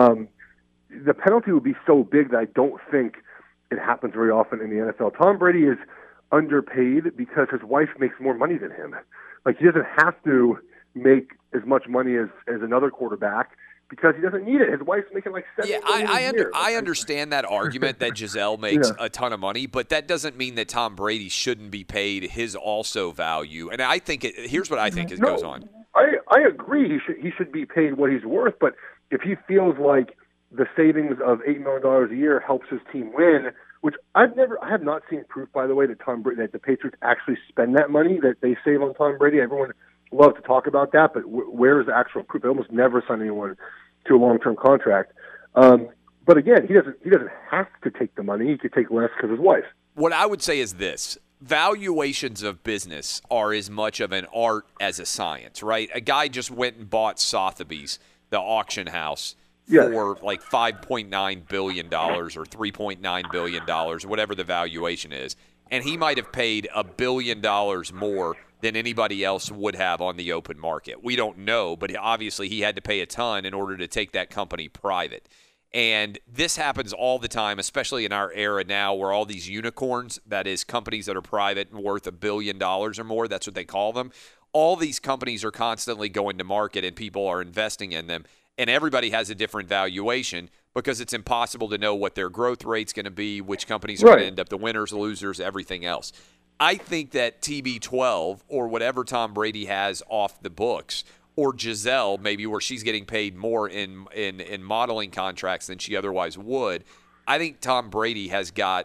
The penalty would be so big that I don't think it happens very often in the NFL. Tom Brady is underpaid because his wife makes more money than him. Like, he doesn't have to make as much money as another quarterback because he doesn't need it. His wife's making like $7 million a year. I understand that argument that Giselle makes a ton of money, but that doesn't mean that Tom Brady shouldn't be paid his also value. And I think here's what I think goes on. I agree. He should be paid what he's worth, but if he feels like the savings of $8 million a year helps his team win, which I have not seen proof, by the way, that the Patriots actually spend that money that they save on Tom Brady. Everyone loves to talk about that, but where is the actual proof? They almost never sign anyone to a long-term contract. But again, he doesn't have to take the money. He could take less because of his wife. What I would say is this. Valuations of business are as much of an art as a science, right? A guy just went and bought Sotheby's, the auction house, for like $5.9 billion or $3.9 billion, whatever the valuation is. And he might have paid $1 billion more than anybody else would have on the open market. We don't know, but obviously he had to pay a ton in order to take that company private. And this happens all the time, especially in our era now where all these unicorns, that is companies that are private and worth $1 billion or more, that's what they call them. All these companies are constantly going to market and people are investing in them. And everybody has a different valuation because it's impossible to know what their growth rate's going to be, which companies are going to end up the winners, losers, everything else. I think that TB12 or whatever Tom Brady has off the books, or Giselle, maybe where she's getting paid more in modeling contracts than she otherwise would, I think Tom Brady has got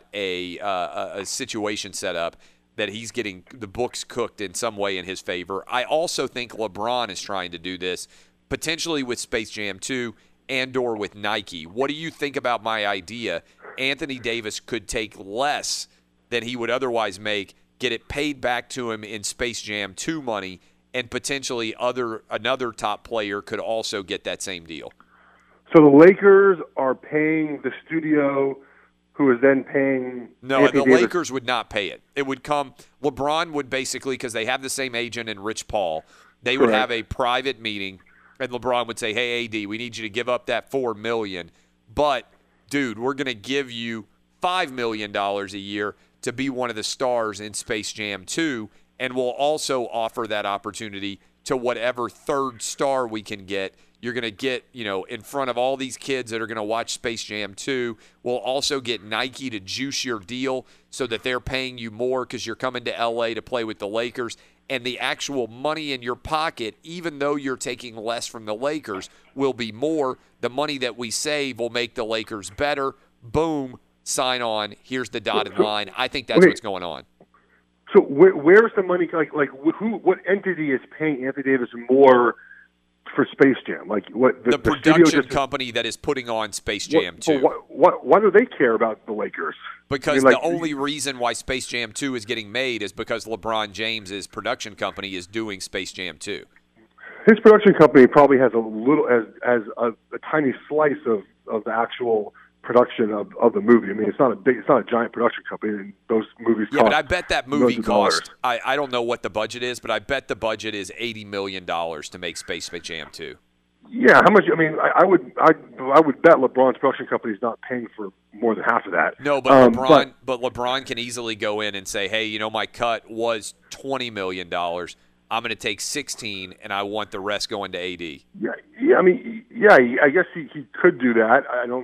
a situation set up that he's getting the books cooked in some way in his favor. I also think LeBron is trying to do this, potentially with Space Jam 2 and/or with Nike. What do you think about my idea? Anthony Davis could take less than he would otherwise make, get it paid back to him in Space Jam 2 money, and potentially another top player could also get that same deal. So the Lakers are paying the studio, who is then paying Anthony Davis. Lakers would not pay it. It would come – LeBron would basically, because they have the same agent in Rich Paul, they would have a private meeting, and LeBron would say, hey, AD, we need you to give up that $4 million, but, dude, we're going to give you $5 million a year to be one of the stars in Space Jam 2, and we'll also offer that opportunity to whatever third star we can get. You're going to get, in front of all these kids that are going to watch Space Jam 2. We'll also get Nike to juice your deal so that they're paying you more because you're coming to L.A. to play with the Lakers. And the actual money in your pocket, even though you're taking less from the Lakers, will be more. The money that we save will make the Lakers better. Boom. sign on. Here's the dotted line. I think that's what's going on. So where's the money? What entity is paying Anthony Davis more for Space Jam? Like what the production company that is putting on Space Jam 2. Why do they care about the Lakers? Because the only reason why Space Jam 2 is getting made is because LeBron James's production company is doing Space Jam 2. His production company probably has a tiny slice of the actual production of the movie. I mean, it's not a giant production company, and those movies cost. Yeah, but I bet that movie cost. I don't know what the budget is, but I bet the budget is $80 million to make Space Jam 2. Yeah, how much? I mean, I would bet LeBron's production company is not paying for more than half of that. No, but LeBron can easily go in and say, hey, my cut was $20 million. I'm going to take 16, and I want the rest going to AD. Yeah. I mean, I guess he could do that.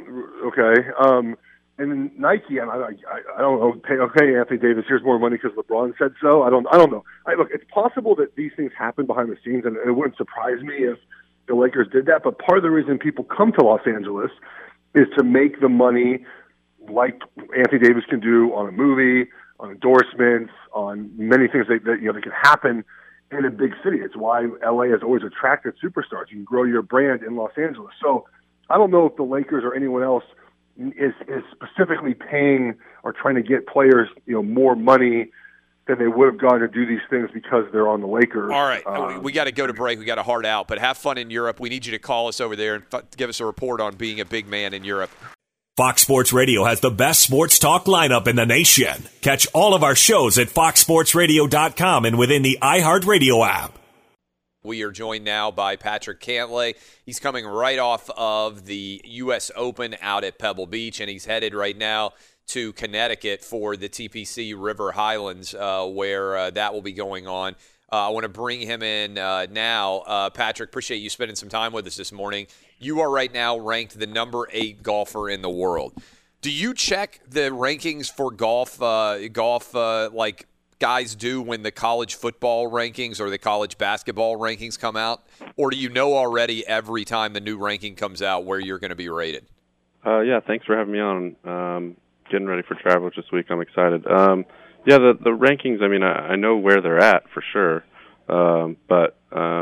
Okay. And then Nike, I don't know. Okay, Anthony Davis, here's more money because LeBron said so. I don't know. Look, it's possible that these things happen behind the scenes, and it wouldn't surprise me if the Lakers did that. But part of the reason people come to Los Angeles is to make the money like Anthony Davis can do on a movie, on endorsements, on many things that can happen in a big city. It's why LA has always attracted superstars. You can grow your brand in Los Angeles. So I don't know if the Lakers or anyone else is specifically paying or trying to get players, more money than they would have gone to do these things because they're on the Lakers. All right. We got to go to break. We got to hard out, but have fun in Europe. We need you to call us over there and give us a report on being a big man in Europe. Fox Sports Radio has the best sports talk lineup in the nation. Catch all of our shows at foxsportsradio.com and within the iHeartRadio app. We are joined now by Patrick Cantlay. He's coming right off of the U.S. Open out at Pebble Beach, and he's headed right now to Connecticut for the TPC River Highlands, where that will be going on. I want to bring him in now. Patrick, appreciate you spending some time with us this morning. You are right now ranked the number 8 golfer in the world. Do you check the rankings for golf like guys do when the college football rankings or the college basketball rankings come out? Or do you know already every time the new ranking comes out where you're going to be rated? Yeah, thanks for having me on. Getting ready for Travelers this week. I'm excited. The rankings, I mean, I know where they're at for sure, but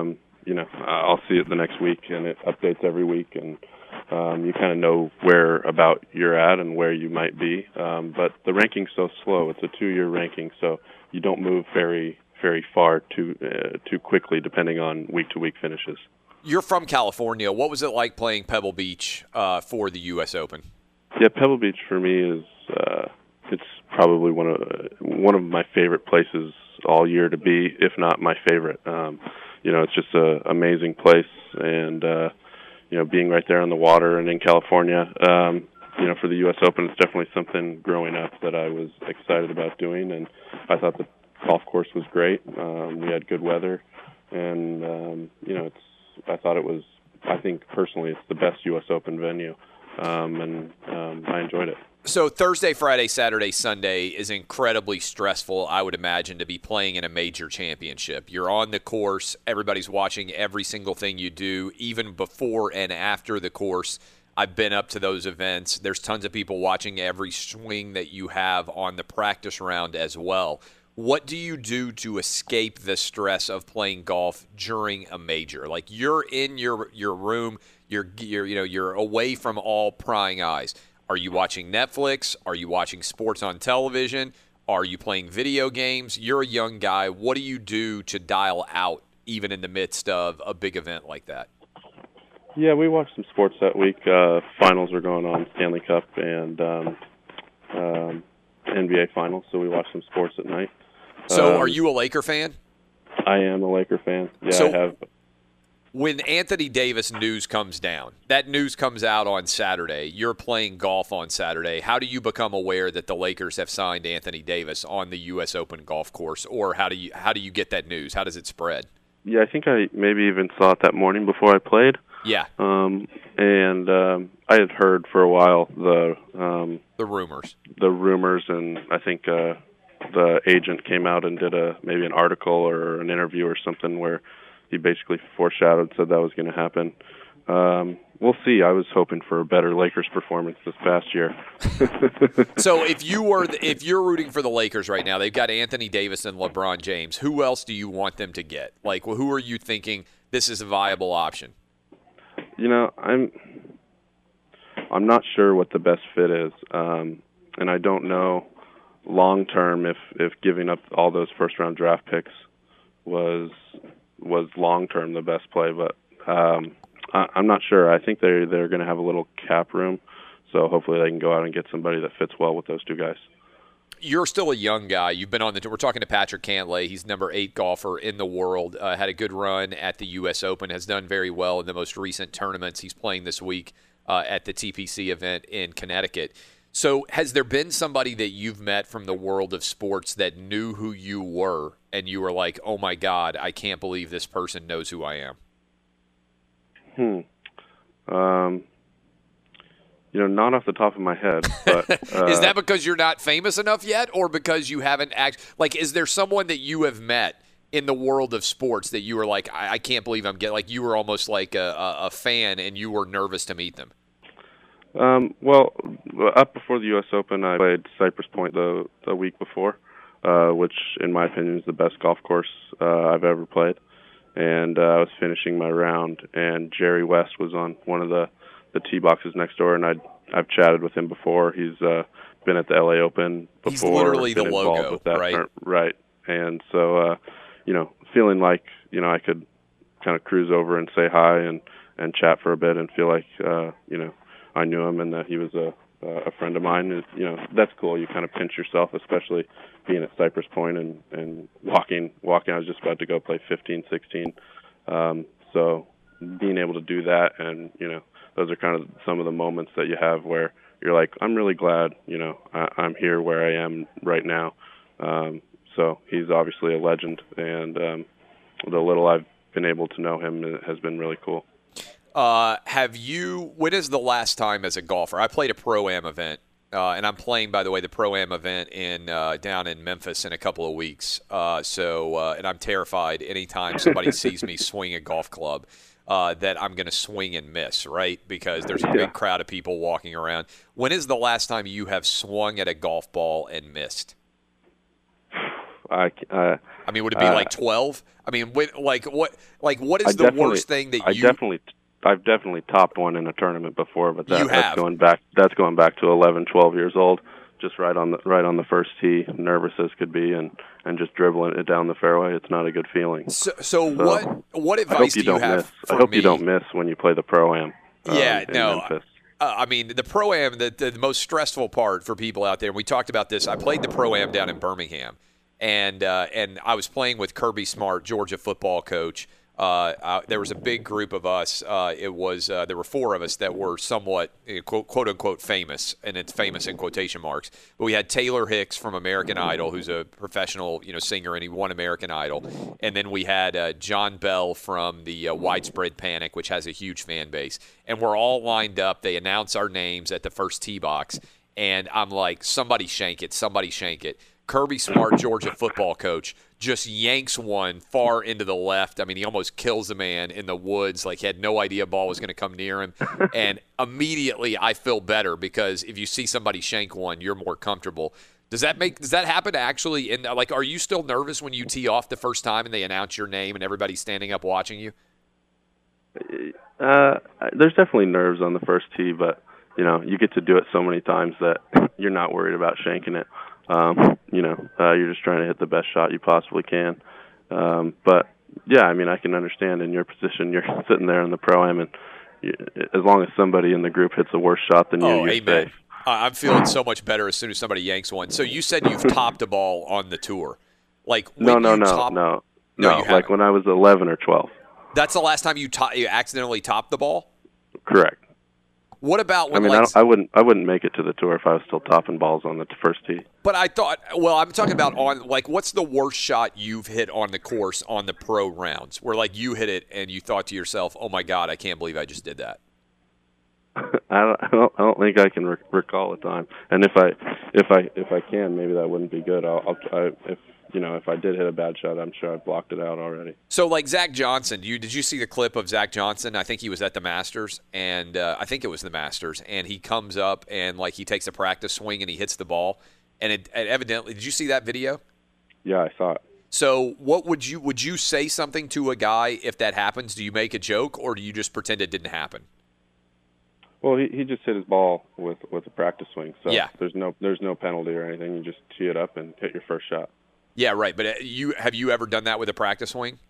I'll see it the next week, and it updates every week, and you kind of know where about you're at and where you might be. But the ranking's so slow. It's a 2-year ranking, so you don't move very, very far too quickly depending on week-to-week finishes. You're from California. What was it like playing Pebble Beach for the U.S. Open? Yeah, Pebble Beach for me is it's probably one of my favorite places all year to be, if not my favorite. It's just an amazing place, and being right there on the water and in California, for the U.S. Open, it's definitely something growing up that I was excited about doing, and I thought the golf course was great. We had good weather, and I think personally it's the best U.S. Open venue, and I enjoyed it. So Thursday, Friday, Saturday, Sunday is incredibly stressful, I would imagine, to be playing in a major championship. You're on the course. Everybody's watching every single thing you do, even before and after the course. I've been up to those events. There's tons of people watching every swing that you have on the practice round as well. What do you do to escape the stress of playing golf during a major? Like, you're in your room, you're away from all prying eyes. Are you watching Netflix? Are you watching sports on television? Are you playing video games? You're a young guy. What do you do to dial out even in the midst of a big event like that? Yeah, we watched some sports that week. Finals are going on, Stanley Cup and NBA Finals, so we watched some sports at night. So are you a Laker fan? I am a Laker fan. Yeah, so I have. When Anthony Davis news comes down, that news comes out on Saturday, you're playing golf on Saturday. How do you become aware that the Lakers have signed Anthony Davis on the U.S. Open golf course, or how do you get that news? How does it spread? Yeah, I think I maybe even saw it that morning before I played. Yeah. I had heard for a while the rumors, and I think the agent came out and did maybe an article or an interview or something where he basically foreshadowed, said that was going to happen. We'll see. I was hoping for a better Lakers performance this past year. So if you're rooting for the Lakers right now, they've got Anthony Davis and LeBron James. Who else do you want them to get? Like, who are you thinking this is a viable option? You know, I'm not sure what the best fit is, and I don't know long term if giving up all those first round draft picks was long term the best play, but I'm not sure. I think they're going to have a little cap room, so hopefully they can go out and get somebody that fits well with those two guys. You're still a young guy. You've been on the – we're talking to Patrick Cantlay. He's number 8 golfer in the world, had a good run at the U.S. Open, has done very well in the most recent tournaments. He's playing this week at the TPC event in Connecticut. So has there been somebody that you've met from the world of sports that knew who you were and you were like, oh, my God, I can't believe this person knows who I am? You know, not off the top of my head. But is that because you're not famous enough yet, or because you haven't like? Is there someone that you have met in the world of sports that you were like, I can't believe I'm getting, like you were almost like a fan and you were nervous to meet them? Well, up before the U.S. Open, I played Cypress Point the week before, which, in my opinion, is the best golf course I've ever played. And I was finishing my round, and Jerry West was on one of the tee boxes next door, and I've chatted with him before. He's been at the LA Open before. He's literally the logo, with that, right? Right. And so, you know, feeling like, you know, I could kind of cruise over and say hi and chat for a bit and feel like, you know, I knew him and that he was a friend of mine. You know, that's cool. You kind of pinch yourself, especially being at Cypress Point and walking. I was just about to go play 15, 16. So being able to do that, and, you know, those are kind of some of the moments that you have where you're like, I'm really glad, you know, I'm here where I am right now. So he's obviously a legend, and the little I've been able to know him has been really cool. When is the last time as a golfer? I played a Pro-Am event, and I'm playing, by the way, the Pro-Am event down in Memphis in a couple of weeks. And I'm terrified anytime somebody sees me swing a golf club that I'm going to swing and miss, right? Because there's a big crowd of people walking around. When is the last time you have swung at a golf ball and missed? I mean, would it be like 12? I mean, what is the worst thing that I've definitely topped one in a tournament before, but that's going back to 11, 12 years old. Just right on the first tee, nervous as could be, and just dribbling it down the fairway. It's not a good feeling. So what advice do you have for me? I hope you don't miss when you play the Pro-Am. Memphis. I mean, the Pro-Am, the most stressful part for people out there, and we talked about this, I played the Pro-Am down in Birmingham, and I was playing with Kirby Smart, Georgia football coach. There was a big group of us. There were 4 of us that were somewhat quote unquote famous, and it's famous in quotation marks. But we had Taylor Hicks from American Idol, who's a professional singer, and he won American Idol. And then we had John Bell from the Widespread Panic, which has a huge fan base. And we're all lined up. They announce our names at the first tee box, and I'm like, somebody shank it, somebody shank it. Kirby Smart, Georgia football coach, just yanks one far into the left. I mean, he almost kills the man in the woods. Like, he had no idea a ball was going to come near him. And immediately I feel better, because if you see somebody shank one, you're more comfortable. Does that happen actually? Like, are you still nervous when you tee off the first time and they announce your name and everybody's standing up watching you? There's definitely nerves on the first tee, but, you know, you get to do it so many times that you're not worried about shanking it. You're just trying to hit the best shot you possibly can. But, yeah, I mean, I can understand in your position, you're sitting there in the Pro-Am, and as long as somebody in the group hits a worse shot than you're amen. Safe. I'm feeling so much better as soon as somebody yanks one. So you said you've topped a ball on the tour. Like, No. Like when I was 11 or 12. That's the last time you accidentally topped the ball? Correct. What about when? I wouldn't make it to the tour if I was still topping balls on the first tee. But I thought, I'm talking about what's the worst shot you've hit on the course on the pro rounds, where like you hit it and you thought to yourself, "Oh my God, I can't believe I just did that." I don't think I can recall a time. And if I can, maybe that wouldn't be good. if I did hit a bad shot, I'm sure I blocked it out already. So, like Zach Johnson, did you see the clip of Zach Johnson? I think he was at the Masters, and I think it was the Masters, and he comes up and like he takes a practice swing and he hits the ball, and it evidently. Did you see that video? Yeah, I saw it. So, what would you say something to a guy if that happens? Do you make a joke, or do you just pretend it didn't happen? Well, he just hit his ball with a practice swing, so yeah. there's no penalty or anything. You just tee it up and hit your first shot. Yeah, right. But have you ever done that with a practice swing?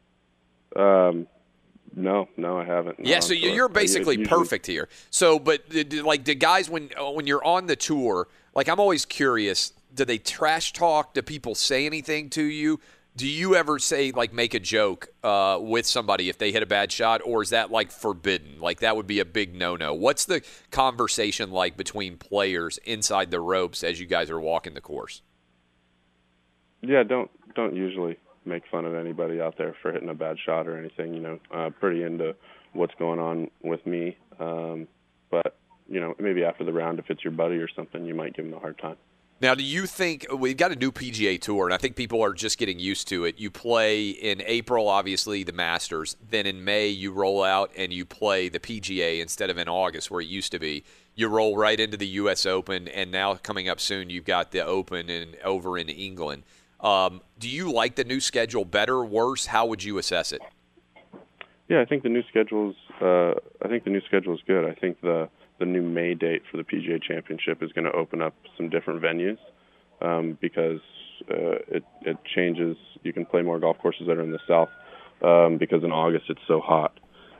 No, I haven't. Yeah, so you're basically perfect here. So, but do guys when you're on the tour, like I'm always curious, do they trash talk? Do people say anything to you? Do you ever say, like, make a joke with somebody if they hit a bad shot, or is that, like, forbidden? Like, that would be a big no-no. What's the conversation like between players inside the ropes as you guys are walking the course? Yeah, don't usually make fun of anybody out there for hitting a bad shot or anything. Pretty into what's going on with me. But, maybe after the round, if it's your buddy or something, you might give them a hard time. Now, do you think we've got a new PGA Tour, and I think people are just getting used to it. You play in April, obviously, the Masters. Then in May, you roll out and you play the PGA instead of in August where it used to be. You roll right into the U.S. Open, and now coming up soon, you've got the Open over in England. Do you like the new schedule better, worse? How would you assess it? Yeah, I think the new schedule is good. I think the new May date for the PGA Championship is going to open up some different venues because it changes. You can play more golf courses that are in the south because in August it's so hot.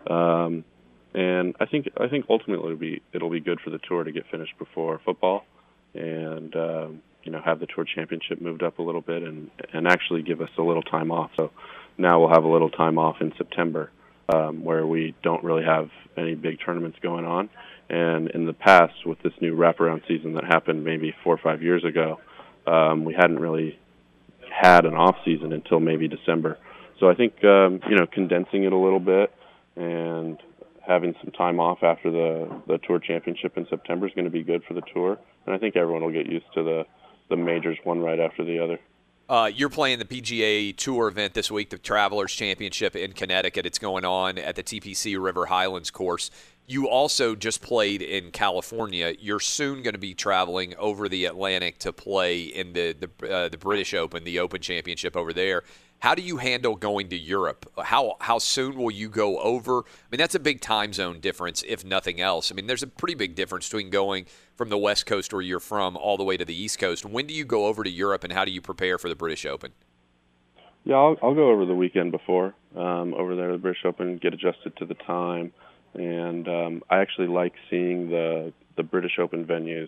And I think ultimately it'll be good for the tour to get finished before football and have the Tour Championship moved up a little bit and actually give us a little time off. So now we'll have a little time off in September where we don't really have any big tournaments going on. And in the past, with this new wraparound season that happened maybe 4 or 5 years ago, we hadn't really had an off season until maybe December. So I think condensing it a little bit and having some time off after the Tour Championship in September is going to be good for the tour. And I think everyone will get used to the majors one right after the other. You're playing the PGA Tour event this week, the Travelers Championship in Connecticut. It's going on at the TPC River Highlands course. You also just played in California. You're soon going to be traveling over the Atlantic to play in the British Open, the Open Championship over there. How do you handle going to Europe? How soon will you go over? I mean, that's a big time zone difference, if nothing else. I mean, there's a pretty big difference between going from the West Coast where you're from all the way to the East Coast. When do you go over to Europe, and how do you prepare for the British Open? Yeah, I'll go over the weekend before over there, the British Open, get adjusted to the time. And I actually like seeing the British Open venues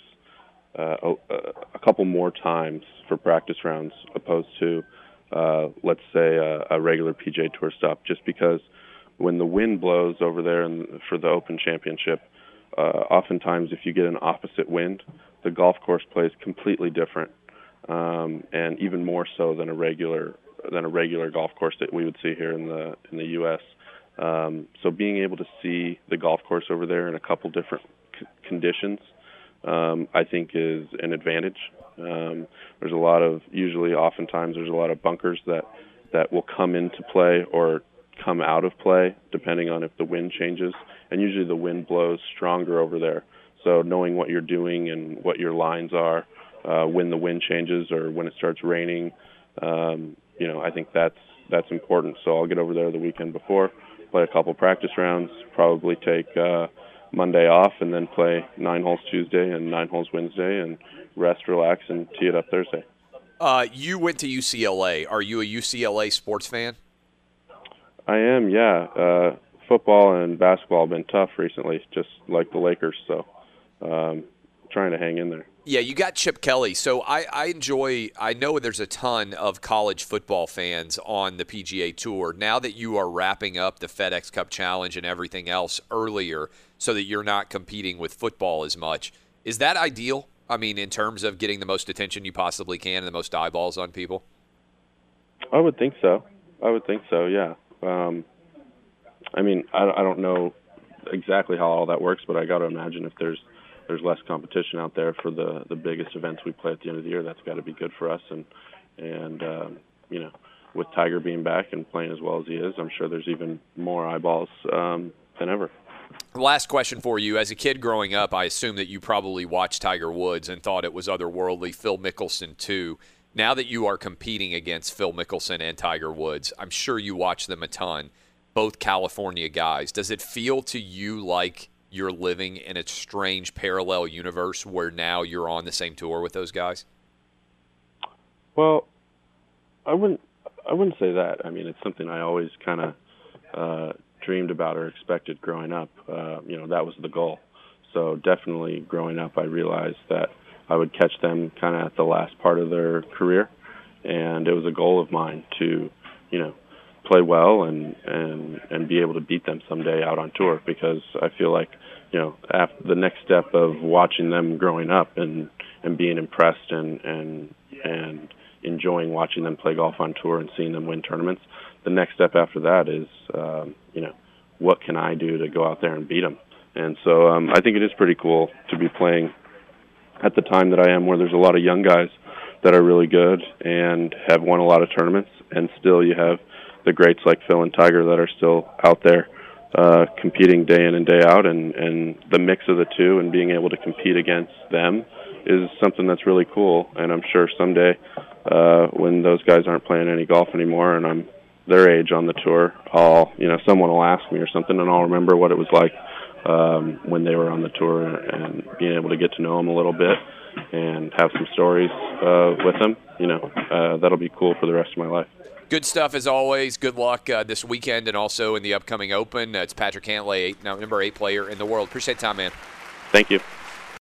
a couple more times for practice rounds opposed to, let's say, a regular PGA Tour stop, just because when the wind blows over there for the Open Championship, oftentimes if you get an opposite wind, the golf course plays completely different, and even more so than a regular golf course that we would see here in the U.S. So being able to see the golf course over there in a couple different conditions, I think is an advantage. There's oftentimes there's a lot of bunkers that will come into play or come out of play depending on if the wind changes. And usually the wind blows stronger over there. So knowing what you're doing and what your lines are when the wind changes or when it starts raining, I think that's important. So I'll get over there the weekend before, play a couple practice rounds, probably take Monday off, and then play 9 holes Tuesday and 9 holes Wednesday, and rest, relax, and tee it up Thursday. You went to UCLA. Are you a UCLA sports fan? I am, yeah. Football and basketball have been tough recently, just like the Lakers, so trying to hang in there. Yeah, you got Chip Kelly. So I know there's a ton of college football fans on the PGA Tour. Now that you are wrapping up the FedEx Cup Challenge and everything else earlier so that you're not competing with football as much, is that ideal? I mean, in terms of getting the most attention you possibly can and the most eyeballs on people? I would think so, yeah. I mean, I don't know exactly how all that works, but I got to imagine if there's less competition out there for the biggest events we play at the end of the year, that's got to be good for us. And And with Tiger being back and playing as well as he is, I'm sure there's even more eyeballs than ever. Last question for you. As a kid growing up, I assume that you probably watched Tiger Woods and thought it was otherworldly. Phil Mickelson, too. Now that you are competing against Phil Mickelson and Tiger Woods, I'm sure you watch them a ton, both California guys. Does it feel to you like you're living in a strange parallel universe where now you're on the same tour with those guys? Well, I wouldn't say that. I mean, it's something I always kind of dreamed about or expected growing up. That was the goal. So definitely growing up, I realized that I would catch them kind of at the last part of their career, and it was a goal of mine to, play well and be able to beat them someday out on tour, because I feel like, after the next step of watching them growing up and being impressed and enjoying watching them play golf on tour and seeing them win tournaments, the next step after that is, what can I do to go out there and beat them? And so I think it is pretty cool to be playing at the time that I am, where there's a lot of young guys that are really good and have won a lot of tournaments, and still you have the greats like Phil and Tiger that are still out there competing day in and day out, and the mix of the two and being able to compete against them is something that's really cool. And I'm sure someday when those guys aren't playing any golf anymore and I'm their age on the tour, someone will ask me or something, and I'll remember what it was like when they were on the tour, and being able to get to know them a little bit and have some stories with them. That'll be cool for the rest of my life. Good stuff as always. Good luck this weekend and also in the upcoming Open. It's Patrick Cantlay, now number 8 player in the world. Appreciate the time, man. Thank you.